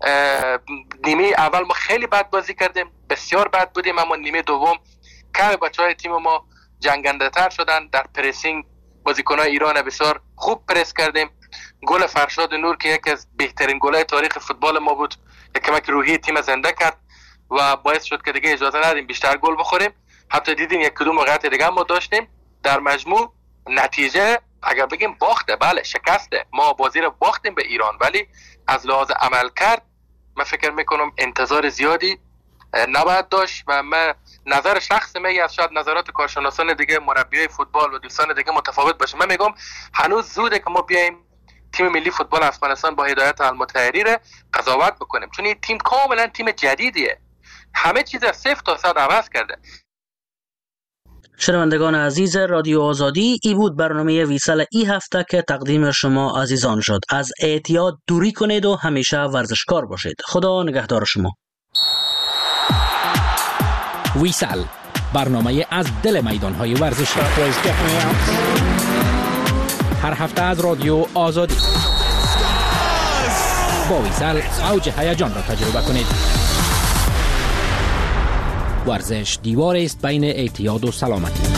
نیمه اول ما خیلی بد بازی کردیم، بسیار بد بودیم، اما نیمه دوم کم بچهای تیم ما جنگنده تر شدن. در پرسینگ بازیکنان ایران بسیار خوب پرس کردیم. گل فرشاد نور که یکی از بهترین گل‌های تاریخ فوتبال ما بود، یک کمک روحی تیم زنده کرد و باعث شد که دیگه اجازه ندیم بیشتر گل بخوریم. حتی دیدیم یک کدوم موقعیت دیگه ما داشتیم. در مجموع نتیجه اگر بگیم باخته، بله شکسته، ما بازی رو باختیم به ایران، ولی از لحاظ عمل کرد من فکر میکنم انتظار زیادی نباید داشت و من نظر شخص من از شاید نظرات کارشناسان دیگه، مربیای فوتبال و دوستان دیگه متفاوت باشه. من میگم هنوز زوده که ما بیایم تیم ملی فوتبال افغانستان با هدایت المطهری قضاوت بکنیم، چون این تیم کاملا تیم جدیدیه. همه چیز صفر تا صد عوض کرده. شنوندگان عزیز رادیو آزادی، ای بود برنامه ویسل ای هفته که تقدیم شما عزیزان شد. از اعتیاد دوری کنید و همیشه ورزشکار باشید. خدا نگهدار شما. ویسل، برنامه از دل میدان‌های ورزشی، هر هفته از رادیو آزادی. با ویسل اوج هیجان را تجربه کنید. ورزش دیواری است بین اعتیاد و سلامتی.